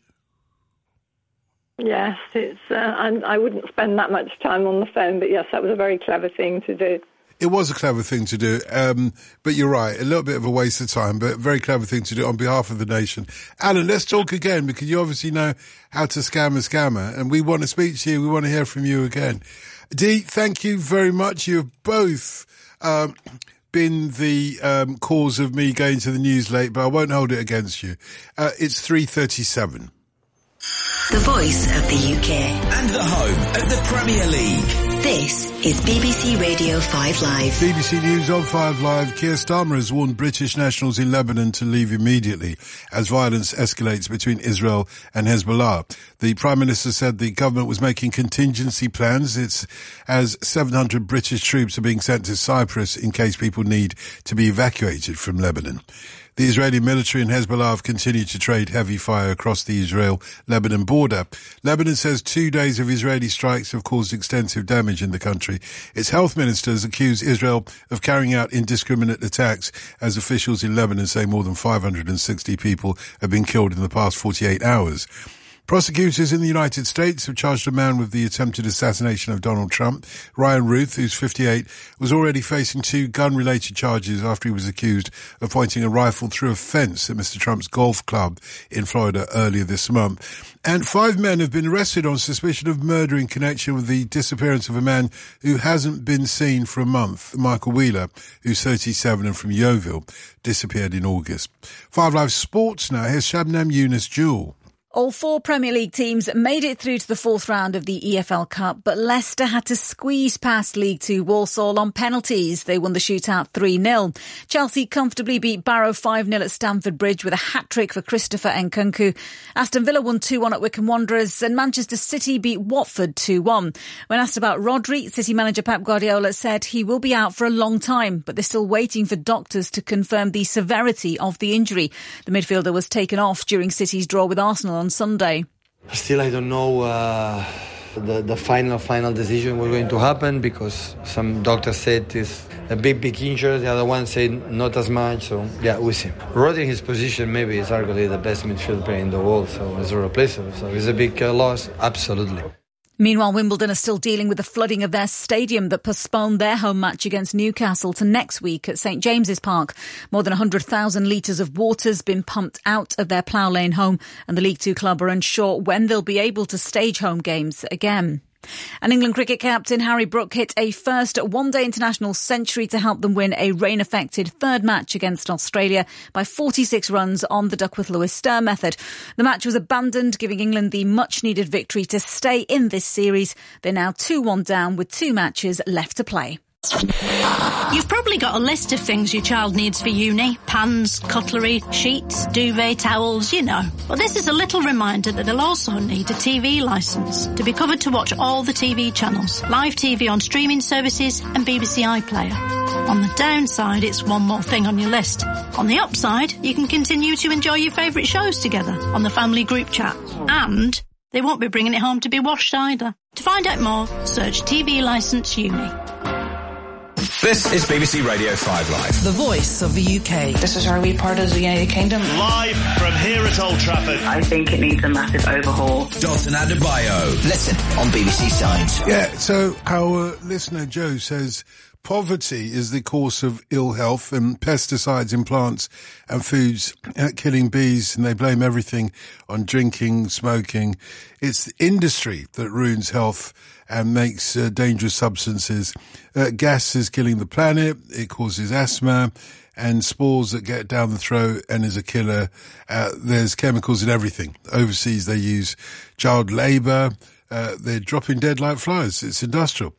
Yes, it's. Uh, I'm, I wouldn't spend that much time on the phone, but yes, that was a very clever thing to do. It was a clever thing to do, um, but you're right, a little bit of a waste of time, but a very clever thing to do on behalf of the nation. Alan, let's talk again, because you obviously know how to scam a scammer, and we want to speak to you, we want to hear from you again. Dee, thank you very much. You've both um, been the um, cause of me going to the news late, but I won't hold it against you. Uh, it's three thirty-seven. The voice of the U K. And the home of the Premier League. This is B B C Radio five Live. B B C News on five Live. Keir Starmer has warned British nationals in Lebanon to leave immediately as violence escalates between Israel and Hezbollah. The Prime Minister said the government was making contingency plans. It's as seven hundred British troops are being sent to Cyprus in case people need to be evacuated from Lebanon. The Israeli military and Hezbollah have continued to trade heavy fire across the Israel-Lebanon border. Lebanon says two days of Israeli strikes have caused extensive damage in the country. Its health ministers accuse Israel of carrying out indiscriminate attacks, as officials in Lebanon say more than five hundred sixty people have been killed in the past forty-eight hours. Prosecutors in the United States have charged a man with the attempted assassination of Donald Trump. Ryan Ruth, who's fifty-eight, was already facing two gun-related charges after he was accused of pointing a rifle through a fence at Mister Trump's golf club in Florida earlier this month. And five men have been arrested on suspicion of murder in connection with the disappearance of a man who hasn't been seen for a month. Michael Wheeler, who's thirty-seven and from Yeovil, disappeared in August. Five Live Sports now. Here's Shabnam Yunus-Jewell. All four Premier League teams made it through to the fourth round of the E F L Cup, but Leicester had to squeeze past League Two Walsall on penalties. They won the shootout three nil. Chelsea comfortably beat Barrow five nil at Stamford Bridge with a hat-trick for Christopher Nkunku. Aston Villa won two one at Wycombe Wanderers, and Manchester City beat Watford two one. When asked about Rodri, City manager Pep Guardiola said he will be out for a long time, but they're still waiting for doctors to confirm the severity of the injury. The midfielder was taken off during City's draw with Arsenal on Sunday. Still, I don't know uh, the, the final, final decision was going to happen because some doctors said it's a big, big injury. The other one said not as much. So, yeah, we'll see. Rodri in his position maybe is arguably the best midfield player in the world, so it's irreplaceable. So it's a big uh, loss, absolutely. Meanwhile, Wimbledon are still dealing with the flooding of their stadium that postponed their home match against Newcastle to next week at St James's Park. More than one hundred thousand litres of water's been pumped out of their Plough Lane home, and the League Two club are unsure when they'll be able to stage home games again. And England cricket captain Harry Brook hit a first one-day international century to help them win a rain-affected third match against Australia by forty-six runs on the Duckworth-Lewis Stir method. The match was abandoned, giving England the much-needed victory to stay in this series. They're now two one down with two matches left to play. You've probably got a list of things your child needs for uni. Pans, cutlery, sheets, duvet, towels, you know. Well, this is a little reminder that they'll also need a T V licence to be covered to watch all the T V channels, live T V on streaming services and B B C iPlayer. On the downside, it's one more thing on your list. On the upside, you can continue to enjoy your favourite shows together on the family group chat. And they won't be bringing it home to be washed either. To find out more, search T V licence uni. This is B B C Radio five Live. The voice of the U K. This is our wee part of the United Kingdom. Live from here at Old Trafford. I think it needs a massive overhaul. Dalton Adebayo. Listen on B B C Sounds. Yeah, so our listener Joe says poverty is the cause of ill health and pesticides in plants and foods killing bees, and they blame everything on drinking, smoking. It's the industry that ruins health and makes uh, dangerous substances. Uh, gas is killing the planet. It causes asthma and spores that get down the throat and is a killer. Uh, there's chemicals in everything. Overseas, they use child labour. Uh, they're dropping dead like flies. It's industrial.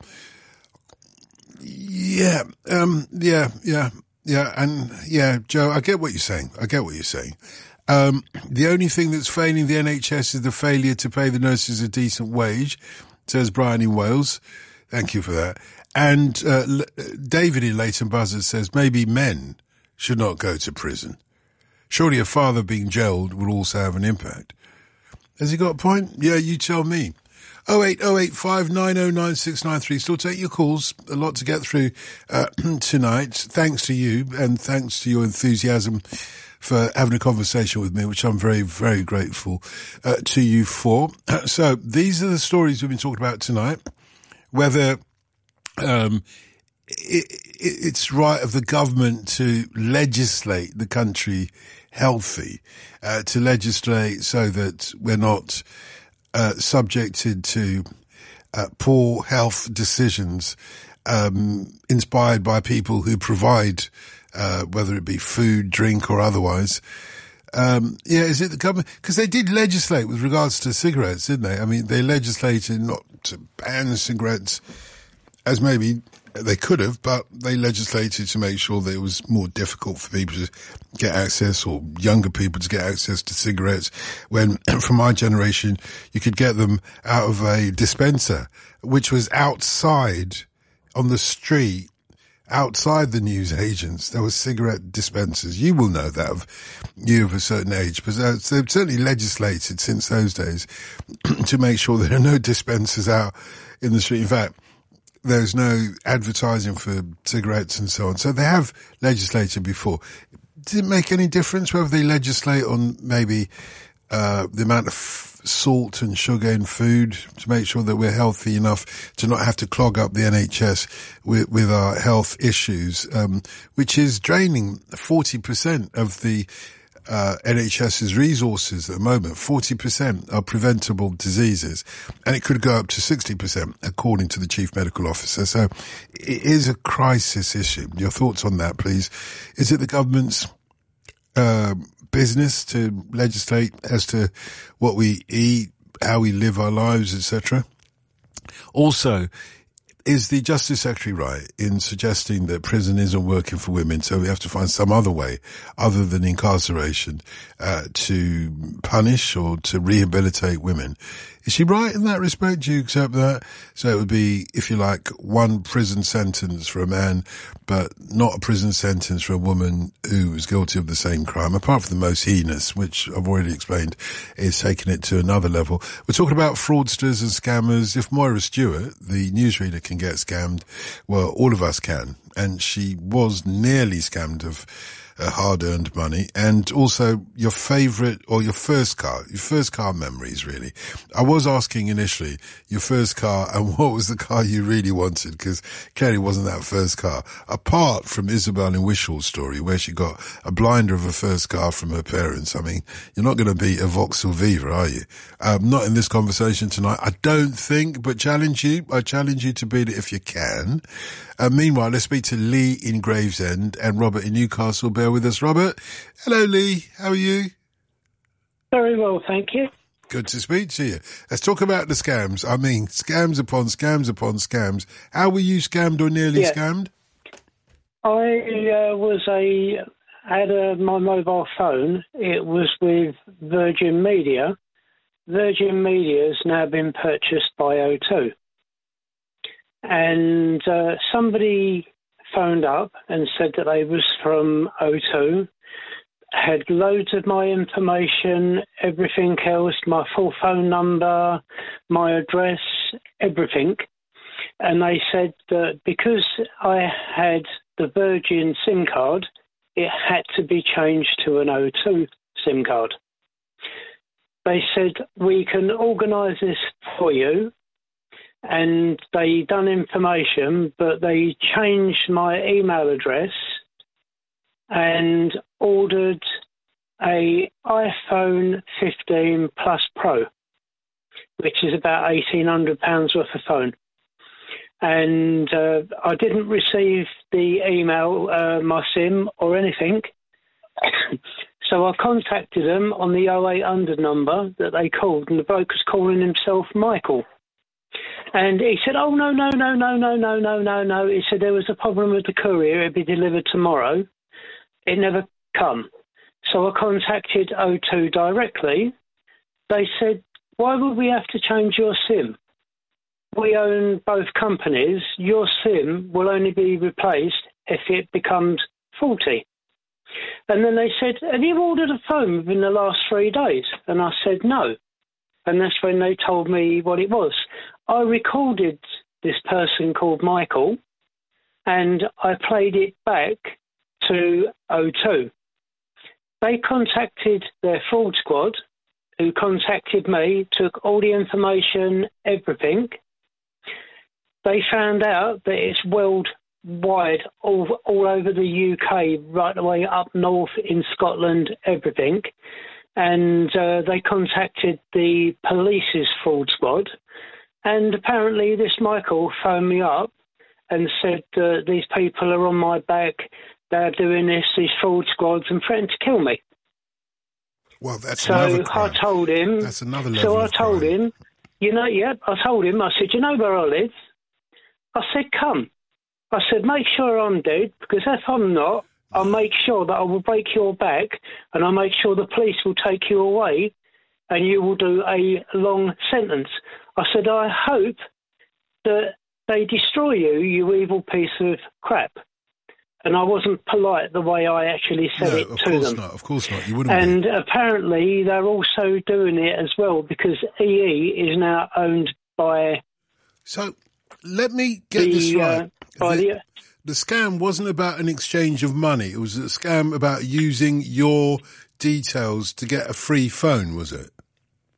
Yeah, um, yeah, yeah, yeah, and yeah, Joe, I get what you're saying. I get what you're saying. Um, the only thing that's failing the N H S is the failure to pay the nurses a decent wage, says Brian in Wales. Thank you for that. And uh, L- David in Leighton Buzzard says maybe men should not go to prison. Surely a father being jailed would also have an impact. Has he got a point? Yeah, you tell me. oh eight oh eight five nine oh nine six nine three. Still take your calls. A lot to get through uh, tonight. Thanks to you, and thanks to your enthusiasm for having a conversation with me, which I'm very, very grateful uh, to you for. So these are the stories we've been talking about tonight. Whether um, it, it, it's right of the government to legislate the country healthy, uh, to legislate so that we're not Uh, subjected to uh, poor health decisions um, inspired by people who provide, uh, whether it be food, drink or otherwise. Um, yeah, is it the government? Because they did legislate with regards to cigarettes, didn't they? I mean, they legislated not to ban cigarettes as maybe they could have, but they legislated to make sure that it was more difficult for people to get access, or younger people to get access to cigarettes, when from my generation you could get them out of a dispenser, which was outside on the street, outside the news agents. There were cigarette dispensers. You will know that, of you of a certain age, but they've certainly legislated since those days to make sure there are no dispensers out in the street. In fact, there's no advertising for cigarettes and so on. So they have legislated before. Does it make any difference whether they legislate on maybe uh the amount of f- salt and sugar in food to make sure that we're healthy enough to not have to clog up the N H S with, with our health issues, um, which is draining forty percent of the Uh, NHS's resources at the moment. forty percent are preventable diseases, and it could go up to sixty percent according to the Chief Medical Officer. So it is a crisis issue. Your thoughts on that, please? Is it the government's uh, business to legislate as to what we eat, how we live our lives, et cetera? Also, is the Justice Secretary right in suggesting that prison isn't working for women, so we have to find some other way other than incarceration uh, to punish or to rehabilitate women? Is she right in that respect? Do you accept that? So it would be, if you like, one prison sentence for a man, but not a prison sentence for a woman who was guilty of the same crime, apart from the most heinous, which I've already explained, is taking it to another level. We're talking about fraudsters and scammers. If Moira Stewart, the newsreader, can get scammed, well, all of us can. And she was nearly scammed of uh, hard-earned money. And also your favourite, or your first car, your first car memories, really. I was asking initially your first car and what was the car you really wanted, because clearly it wasn't that first car. Apart from Isabel in Wishall's story, where she got a blinder of a first car from her parents. I mean, you're not going to beat a Vauxhall Viva, are you? Um, not in this conversation tonight, I don't think, but challenge you. I challenge you to beat it if you can. Uh, meanwhile, let's speak to Lee in Gravesend and Robert in Newcastle. Bear with us, Robert. Hello, Lee. How are you? Very well, thank you. Good to speak to you. Let's talk about the scams. I mean, scams upon scams upon scams. How were you scammed or nearly yeah. scammed? I uh, was a had a, my mobile phone. It was with Virgin Media. Virgin Media has now been purchased by O two. And uh, somebody phoned up and said that they was from O two, had loads of my information, everything else, my full phone number, my address, everything. And they said that because I had the Virgin SIM card, it had to be changed to an O two SIM card. They said, we can organise this for you. And they done information, but they changed my email address and ordered a iPhone fifteen Plus Pro, which is about eighteen hundred pounds worth of phone. And uh, I didn't receive the email, uh, my SIM or anything. So I contacted them on the oh eight hundred number that they called, and the bloke was calling himself Michael. And he said, oh, no, no, no, no, no, no, no, no, no. He said there was a problem with the courier. It'd be delivered tomorrow. It never come. So I contacted O two directly. They said, why would we have to change your SIM? We own both companies. Your SIM will only be replaced if it becomes faulty. And then they said, have you ordered a phone within the last three days? And I said, no. And that's when they told me what it was. I recorded this person called Michael, and I played it back to O two. They contacted their fraud squad, who contacted me, took all the information, everything. They found out that it's worldwide, all, all over the U K, right the way up north in Scotland, everything. And uh, they contacted the police's fraud squad. And apparently this Michael phoned me up and said, uh, these people are on my back, they're doing this, these fraud squads, and threatened to kill me. Well, that's so another crime. I told him. That's another level So I of told crime. him, you know, yeah, I told him, I said, you know where I live? I said, come. I said, make sure I'm dead, because if I'm not, I'll make sure that I will break your back, and I'll make sure the police will take you away, and you will do a long sentence. I said, I hope that they destroy you, you evil piece of crap. And I wasn't polite the way I actually said no, it of to course them. not. Of course not. You wouldn't. And be. apparently they're also doing it as well, because E E is now owned by... So let me get the, this right. Uh, by the, the, the scam wasn't about an exchange of money. It was a scam about using your details to get a free phone, was it?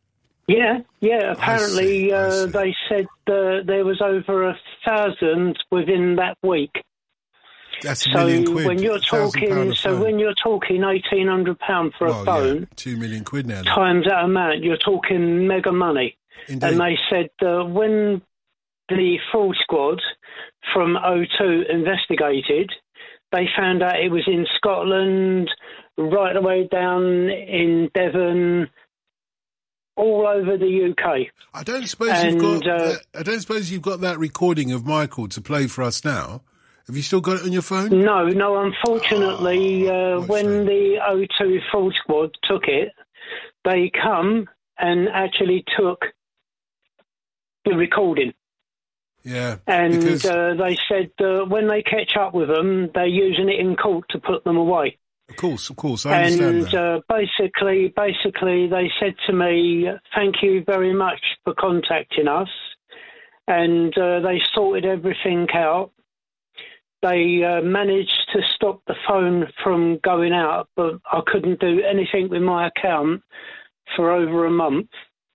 Yeah, yeah. Apparently, I see, I uh, see. they said uh, there was over a thousand within that week. That's a so million quid. when you're a thousand pound talking, a so phone. when you're talking eighteen hundred pound for well, a phone, yeah, two million quid now. times that amount, you're talking mega money. Indeed. And they said uh, when the fraud squad from O two investigated, they found out it was in Scotland, right the way down in Devon, all over the U K. I don't suppose and, you've got. Uh, that, I don't suppose you've got that recording of Michael to play for us now. Have you still got it on your phone? No, no. Unfortunately, oh, uh, when the O two fraud squad took it, they come and actually took the recording. Yeah, and because... uh, they said uh, when they catch up with them, they're using it in court to put them away. Of course, of course, I understand and that. Uh, basically, basically, they said to me, "Thank you very much for contacting us," and uh, they sorted everything out. They uh, managed to stop the phone from going out, but I couldn't do anything with my account for over a month.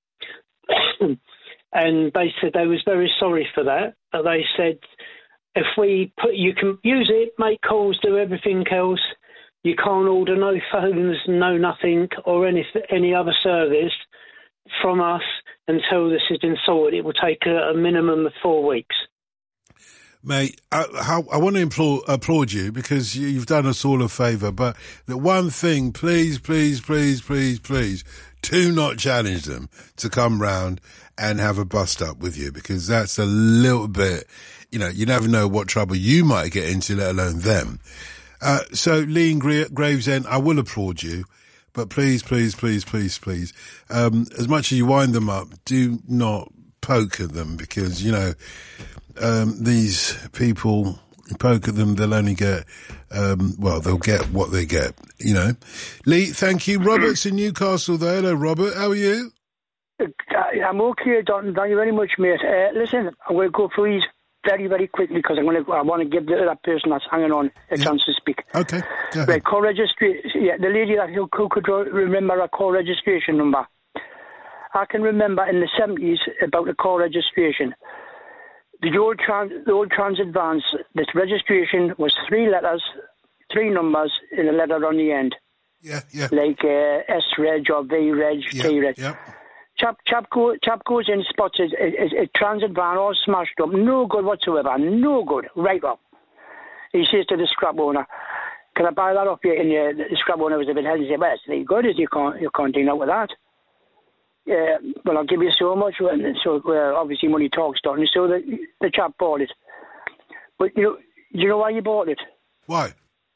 And they said they was very sorry for that. But they said, if we put, you can use it, make calls, do everything else. You can't order no phones, no nothing, or any any other service from us until this has been sorted. It will take a, a minimum of four weeks. Mate, I, how, I want to implore, applaud you because you, you've done us all a favour. But the one thing, please, please, please, please, please, do not challenge them to come round and have a bust up with you, because that's a little bit, you know, you never know what trouble you might get into, let alone them. Uh, so, Lee in Gra- Gravesend, I will applaud you. But please, please, please, please, please, um, as much as you wind them up, do not poke at them, because, you know, Um, these people poke at them, they'll only get, um, well, they'll get what they get, you know. Lee, thank you. Robert's in Newcastle there. Hello, Robert. How are you? I'm okay, Dalton. Thank you very much, mate. Uh, listen, I'm going to go through these very, very quickly because I'm going to. I want to give the, that person that's hanging on a yeah. chance to speak. Okay. Go ahead. Right, call registration. Yeah, the lady that who, who could remember a call registration number. I can remember in the seventies about the call registration. The old, trans, the old Transavance, the registration was three letters, three numbers in a letter on the end. Yeah, yeah. Like uh, S-Reg or V-Reg, yeah, T-Reg. Yeah. Chap, chap, go, chap goes in, spots a, a, a transit van all smashed up, no good whatsoever, no good, right up. He says to the scrap owner, "Can I buy that off you?" And uh, the scrap owner was a bit hesitant. He said, "Well, it's very good, you can't, you can't do out with that." Uh, well, I'll give you so much. So uh, obviously money talks, don't it? So the, the chap bought it. But you know, do you know why he bought it? Why?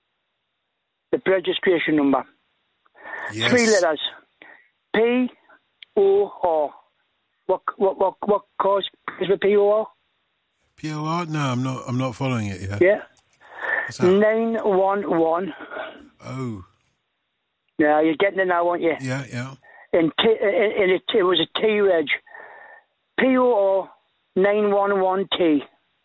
The registration number. Yes. Three letters. P O R. What what what what cause is the P O R? P O R? No, I'm not. I'm not following it yet. Yeah. Nine one one. Oh. Yeah, you're getting it now, aren't you? Yeah, yeah. And, t- and it, it was a T-Reg. P O R nine one one T.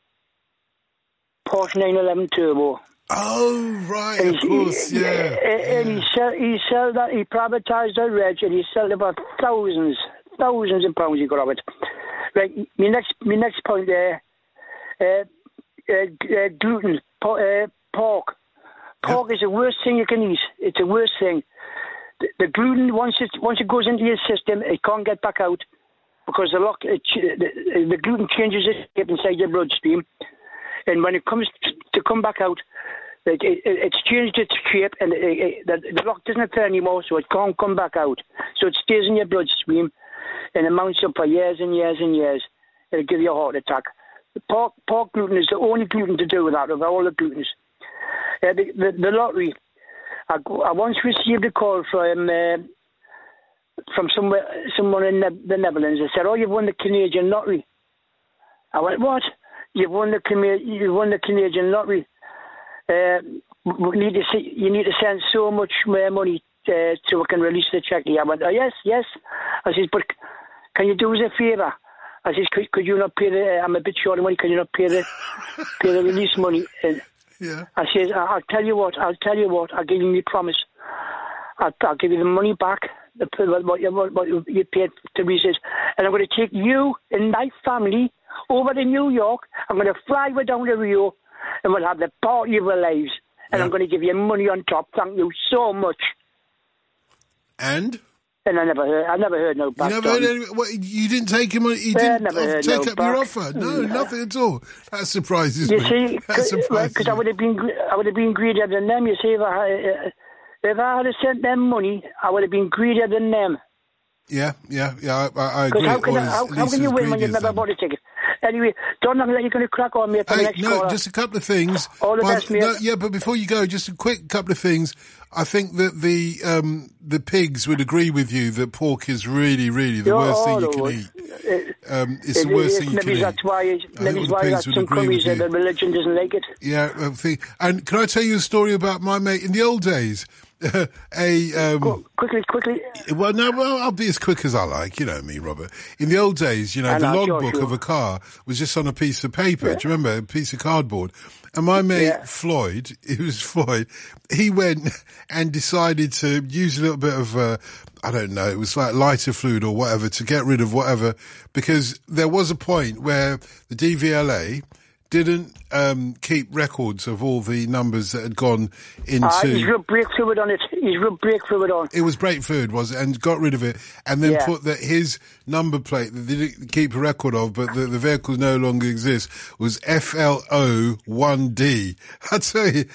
Porsche nine eleven Turbo. Oh, right, and of course, he, yeah. And yeah. he sell, he sell that, he privatised that reg, and he sold it for thousands, thousands of pounds he got of it. Right, my next, my next point there, uh, uh, uh, gluten, po- uh, pork. Pork yep. is the worst thing you can eat. It's the worst thing. The, the gluten, once it once it goes into your system, it can't get back out because the lock, it, the, the gluten changes its shape inside your bloodstream, and when it comes to, to come back out, it, it, it's changed its shape, and it, it, the, the lock doesn't appear anymore, so it can't come back out. So it stays in your bloodstream, and it mounts up for years and years and years. It'll give you a heart attack. The pork, pork gluten is the only gluten to do with that of all the glutens. Uh, the, the, the lottery. I, I once received a call from uh, from somewhere, someone in the, the Netherlands. They said, "Oh, you've won the Canadian lottery." I went, "What? You've won the you've won the Canadian lottery? Uh, we need to see, you need to send so much more money uh, so we can release the check." I went, "Oh, yes, yes." I said, "But can you do us a favour?" I said, "Could, could you not pay the? I'm a bit short of money. Can you not pay the pay the release money?" And yeah. I said, I'll tell you what, I'll tell you what, I'll give you my promise. I'll, I'll give you the money back the what you, what you paid to visit, and I'm going to take you and my family over to New York. I'm going to fly you down to Rio, and we'll have the party of our lives. And yeah. I'm going to give you money on top. Thank you so much. And? And I never heard, I never heard no back. You never heard any, what, you didn't take him on, you I didn't never off, heard take no up back. your offer? No, yeah. nothing at all. That surprises you me. You see, because well, I would have been, I would have been greedier than them. You see, if I, uh, if I had sent them money, I would have been greedier than them. Yeah, yeah, yeah, I, I agree. How can, how, how can you win when you've never bought a ticket? Anyway, don't know that you're going to crack on, mate, for hey, the next no, caller. just a couple of things. All the but, best, mate. No, yeah, but before you go, just a quick couple of things. I think that the um, the pigs would agree with you that pork is really, really the You're worst thing you can would. eat. Um, it's it, the worst it, thing you maybe can that's eat. Why, maybe that's why that's some countries say that religion doesn't like it. Yeah, I think, and can I tell you a story about my mate in the old days? a um, Go, quickly, quickly. Well, no, well, I'll be as quick as I like. You know me, Robert. In the old days, you know, I the know, logbook sure, sure. of a car was just on a piece of paper. Yeah. Do you remember? A piece of cardboard. And my mate, yeah. Floyd, it was Floyd, he went and decided to use a little bit of, uh, I don't know, it was like lighter fluid or whatever to get rid of whatever, because there was a point where the D V L A didn't um, keep records of all the numbers that had gone into... Ah, he's rubbed brake fluid on it. He's rubbed brake fluid on. It was brake fluid, was it? And got rid of it. And then yeah. put that his number plate that they didn't keep a record of, but the, the vehicle no longer exists, was F L O one D. I tell you.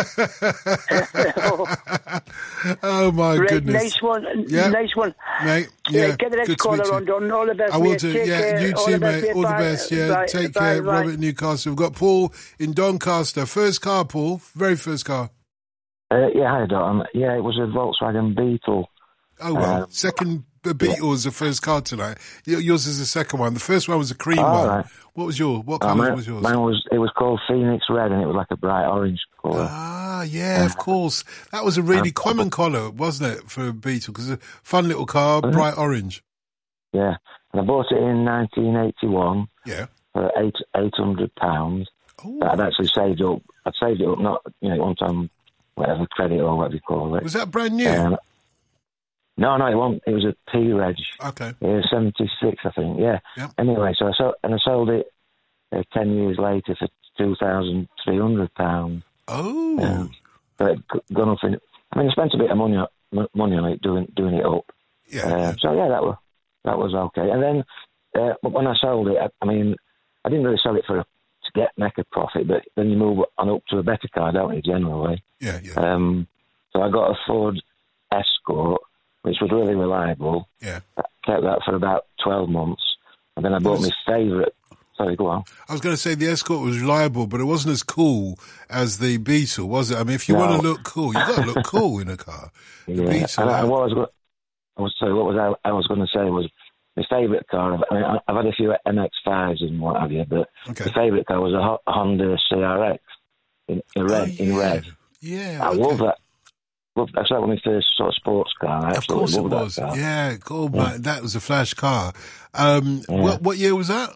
Oh, my right, goodness. Nice one. Yeah. Nice one. Mate, yeah. yeah get the next caller on, Don. All the best, I will mate. do. Take yeah, care. you all too, the mate. Best, all bye. the best. Yeah, bye. take bye. care. Bye. Robert Newcastle. We've got Paul in Doncaster. First car, Paul. Very first car. Uh, yeah, hi, Don. Yeah, it was a Volkswagen Beetle. Oh, well. Um, second Beetle yeah. was the first car tonight. Yours is the second one. The first one was a cream oh, one. Right. What was yours? What oh, colour mine, was yours? Mine was, it was called Phoenix Red, and it was like a bright orange colour. Ah, yeah, uh, of course. That was a really uh, common colour, wasn't it, for a Beetle? Because a fun little car, uh, bright orange. Yeah. And I bought it in nineteen eighty-one. Yeah. For eight eight hundred pounds. Oh. I'd actually saved up. I'd saved it up, not you know, one time, whatever credit or whatever you call it. Was that brand new? Um, no, no, it wasn't. It was a P-Reg. Okay. It was seventy-six, I think. Yeah. Yep. Anyway, so I sold, and I sold it uh, ten years later for two thousand three hundred pounds. Oh. Um, so it gone up in. I mean, I spent a bit of money on, money on it doing doing it up. Yeah. Uh, so yeah, that was that was okay. And then, uh, but when I sold it, I, I mean, I didn't really sell it for a, to get make a profit, but then you move on up to a better car, don't you? Generally. Yeah, yeah. Um, so I got a Ford Escort, which was really reliable. Yeah. I kept that for about twelve months, and then I bought my favourite. Sorry, go on. I was going to say the Escort was reliable, but it wasn't as cool as the Beetle, was it? I mean, if you no. want to look cool, you've got to look cool in a car. The Yeah. Beetle. And I, what I was, go- I was sorry, what was I, I was going to say was my favourite car. I mean, I've had a few M X fives and what have you, but okay. my favourite car was a Ho- Honda C R X in, in red. Oh, yeah. In red. Yeah, I okay. love that. Love, that's like my first sort of sports car. I of course it love was. That car. Yeah, cool, Yeah. man. That was a flash car. Um, Yeah. what, what year was that?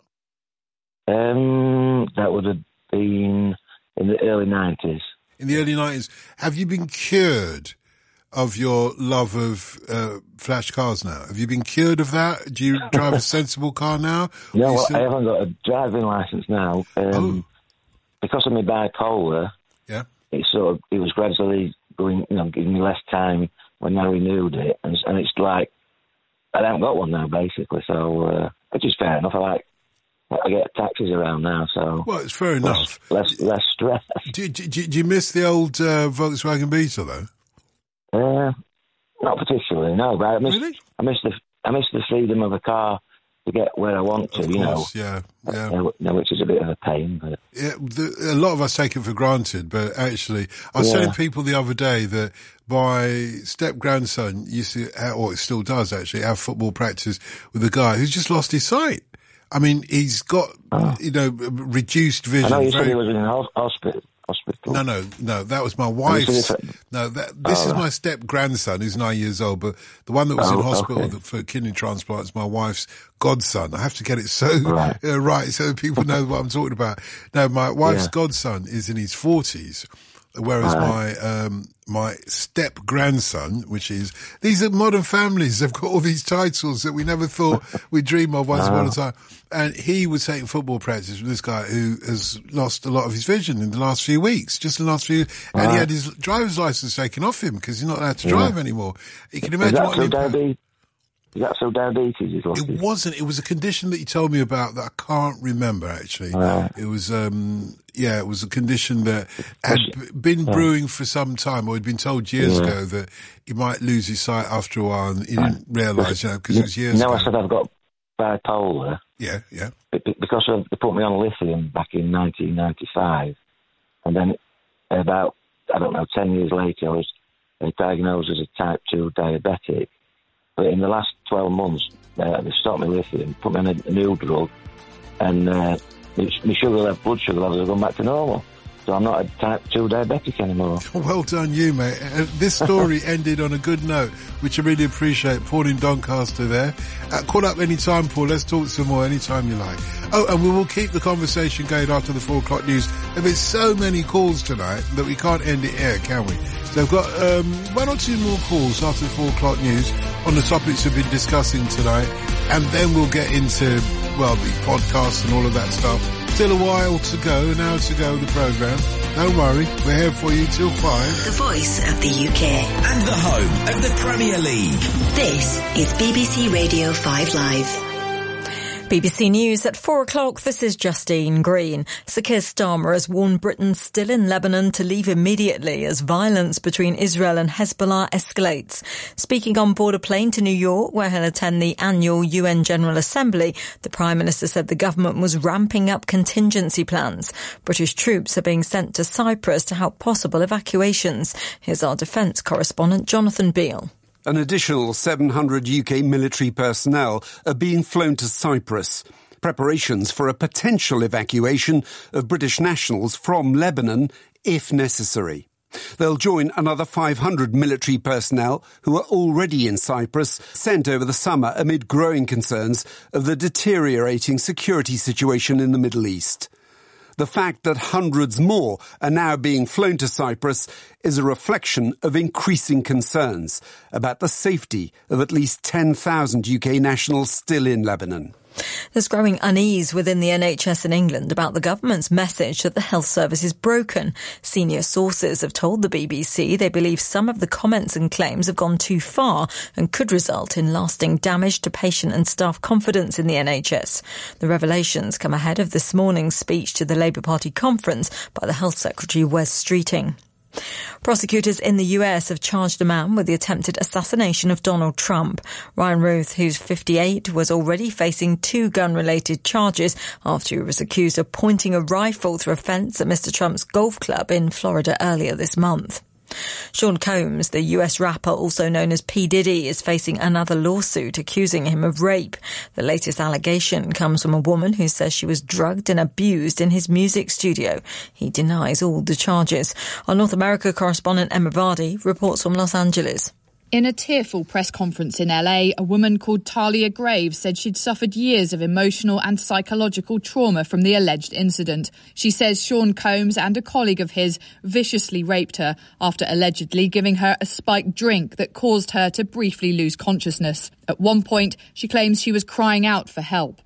Um, that would have been in the early nineties. In the early nineties. Have you been cured of your love of uh, flash cars now? Have you been cured of that? Do you drive a sensible car now? No, You well, still- I haven't got a driving licence now. Um, Oh. Because of my bipolar, Yeah. it sort of it was gradually going, you know, giving me less time when I renewed it, and, and it's like I haven't got one now, basically. So, uh, which is fair enough. I like I get taxis around now, so Well, it's fair enough. less less stress. Do, do, do, do you miss the old uh, Volkswagen Beetle, though? Uh, not particularly, no. But I miss Really? I miss the I miss the freedom of a car to get where I want to. Of you course, know, yeah, yeah. Uh, you know, which is a bit of a pain, but. Yeah, the, a lot of us take it for granted, but actually, I was Yeah. telling people the other day that my step-grandson used to, have, or it still does actually, have football practice with a guy who's just lost his sight. I mean, he's got, Oh. you know, reduced vision. I know you said very- he was in hos- hospital. Hospital. No, no, no. That was my wife's. Oh, you No, that, this Oh, is right. my step grandson who's nine years old, but the one that was Oh, in hospital okay. for kidney transplant is my wife's godson. I have to get it so Right. uh, right so that people know what I'm talking about. No, my wife's Yeah. godson is in his forties. Whereas Right. my um, my step grandson, which is these are modern families, they've got all these titles that we never thought we'd dream of once upon a time. And he was taking football practice with this guy who has lost a lot of his vision in the last few weeks, just in the last few. And he Right. had his driver's license taken off him because he's not allowed to Yeah. drive anymore. You can Is imagine that what so an impact. diabetes? Is that so diabetes he's lost It his? wasn't. It was a condition that you told me about that I can't remember, actually. Right. It was, um, yeah, it was a condition that had b- been Yeah. brewing for some time, or had been told years Yeah. ago that he might lose his sight after a while, and he didn't realise, you know, because it was years You know, ago. I said I've got bipolar. Yeah, yeah. Be- be- Because of, they put me on lithium back in nineteen ninety-five. And then about, I don't know, ten years later, I was uh, diagnosed as a type two diabetic. But in the last twelve months, uh, they stopped me lithium, put me on a, a new drug, and uh, my my sugar level, blood sugar levels have gone back to normal. So I'm not a type two diabetic anymore. Well done, you, mate. Uh, this story ended on a good note, which I really appreciate. Paul in Doncaster there. Uh, call up any time, Paul. Let's talk some more anytime you like. Oh, and we will keep the conversation going after the four o'clock news. There have been so many calls tonight that we can't end it here, can we? So I've got um, one or two more calls after the four o'clock news on the topics we've been discussing tonight. And then we'll get into, well, the podcast and all of that stuff. Still a while to go, an hour to go of the programme. Don't worry, we're here for you till five. The voice of the U K. And the home of the Premier League. This is B B C Radio five Live. B B C News at four o'clock. This is Justine Green. Sir Keir Starmer has warned Britain still in Lebanon to leave immediately as violence between Israel and Hezbollah escalates. Speaking on board a plane to New York, where he'll attend the annual U N General Assembly, the Prime Minister said the government was ramping up contingency plans. British troops are being sent to Cyprus to help possible evacuations. Here's our defence correspondent, Jonathan Beale. An additional seven hundred U K military personnel are being flown to Cyprus. Preparations for a potential evacuation of British nationals from Lebanon, if necessary. They'll join another five hundred military personnel who are already in Cyprus, sent over the summer amid growing concerns of the deteriorating security situation in the Middle East. The fact that hundreds more are now being flown to Cyprus is a reflection of increasing concerns about the safety of at least ten thousand U K nationals still in Lebanon. There's growing unease within the N H S in England about the government's message that the health service is broken. Senior sources have told the B B C they believe some of the comments and claims have gone too far and could result in lasting damage to patient and staff confidence in the N H S. The revelations come ahead of this morning's speech to the Labour Party conference by the Health Secretary Wes Streeting. Prosecutors in the U S have charged a man with the attempted assassination of Donald Trump. Ryan Ruth, who's fifty-eight, was already facing two gun-related charges after he was accused of pointing a rifle through a fence at Mister Trump's golf club in Florida earlier this month. Sean Combs, the U S rapper also known as P. Diddy, is facing another lawsuit accusing him of rape. The latest allegation comes from a woman who says she was drugged and abused in his music studio. He denies all the charges. Our North America correspondent Emma Vardy reports from Los Angeles. In a tearful press conference in L A, a woman called Talia Graves said she'd suffered years of emotional and psychological trauma from the alleged incident. She says Sean Combs and a colleague of his viciously raped her after allegedly giving her a spiked drink that caused her to briefly lose consciousness. At one point, she claims she was crying out for help.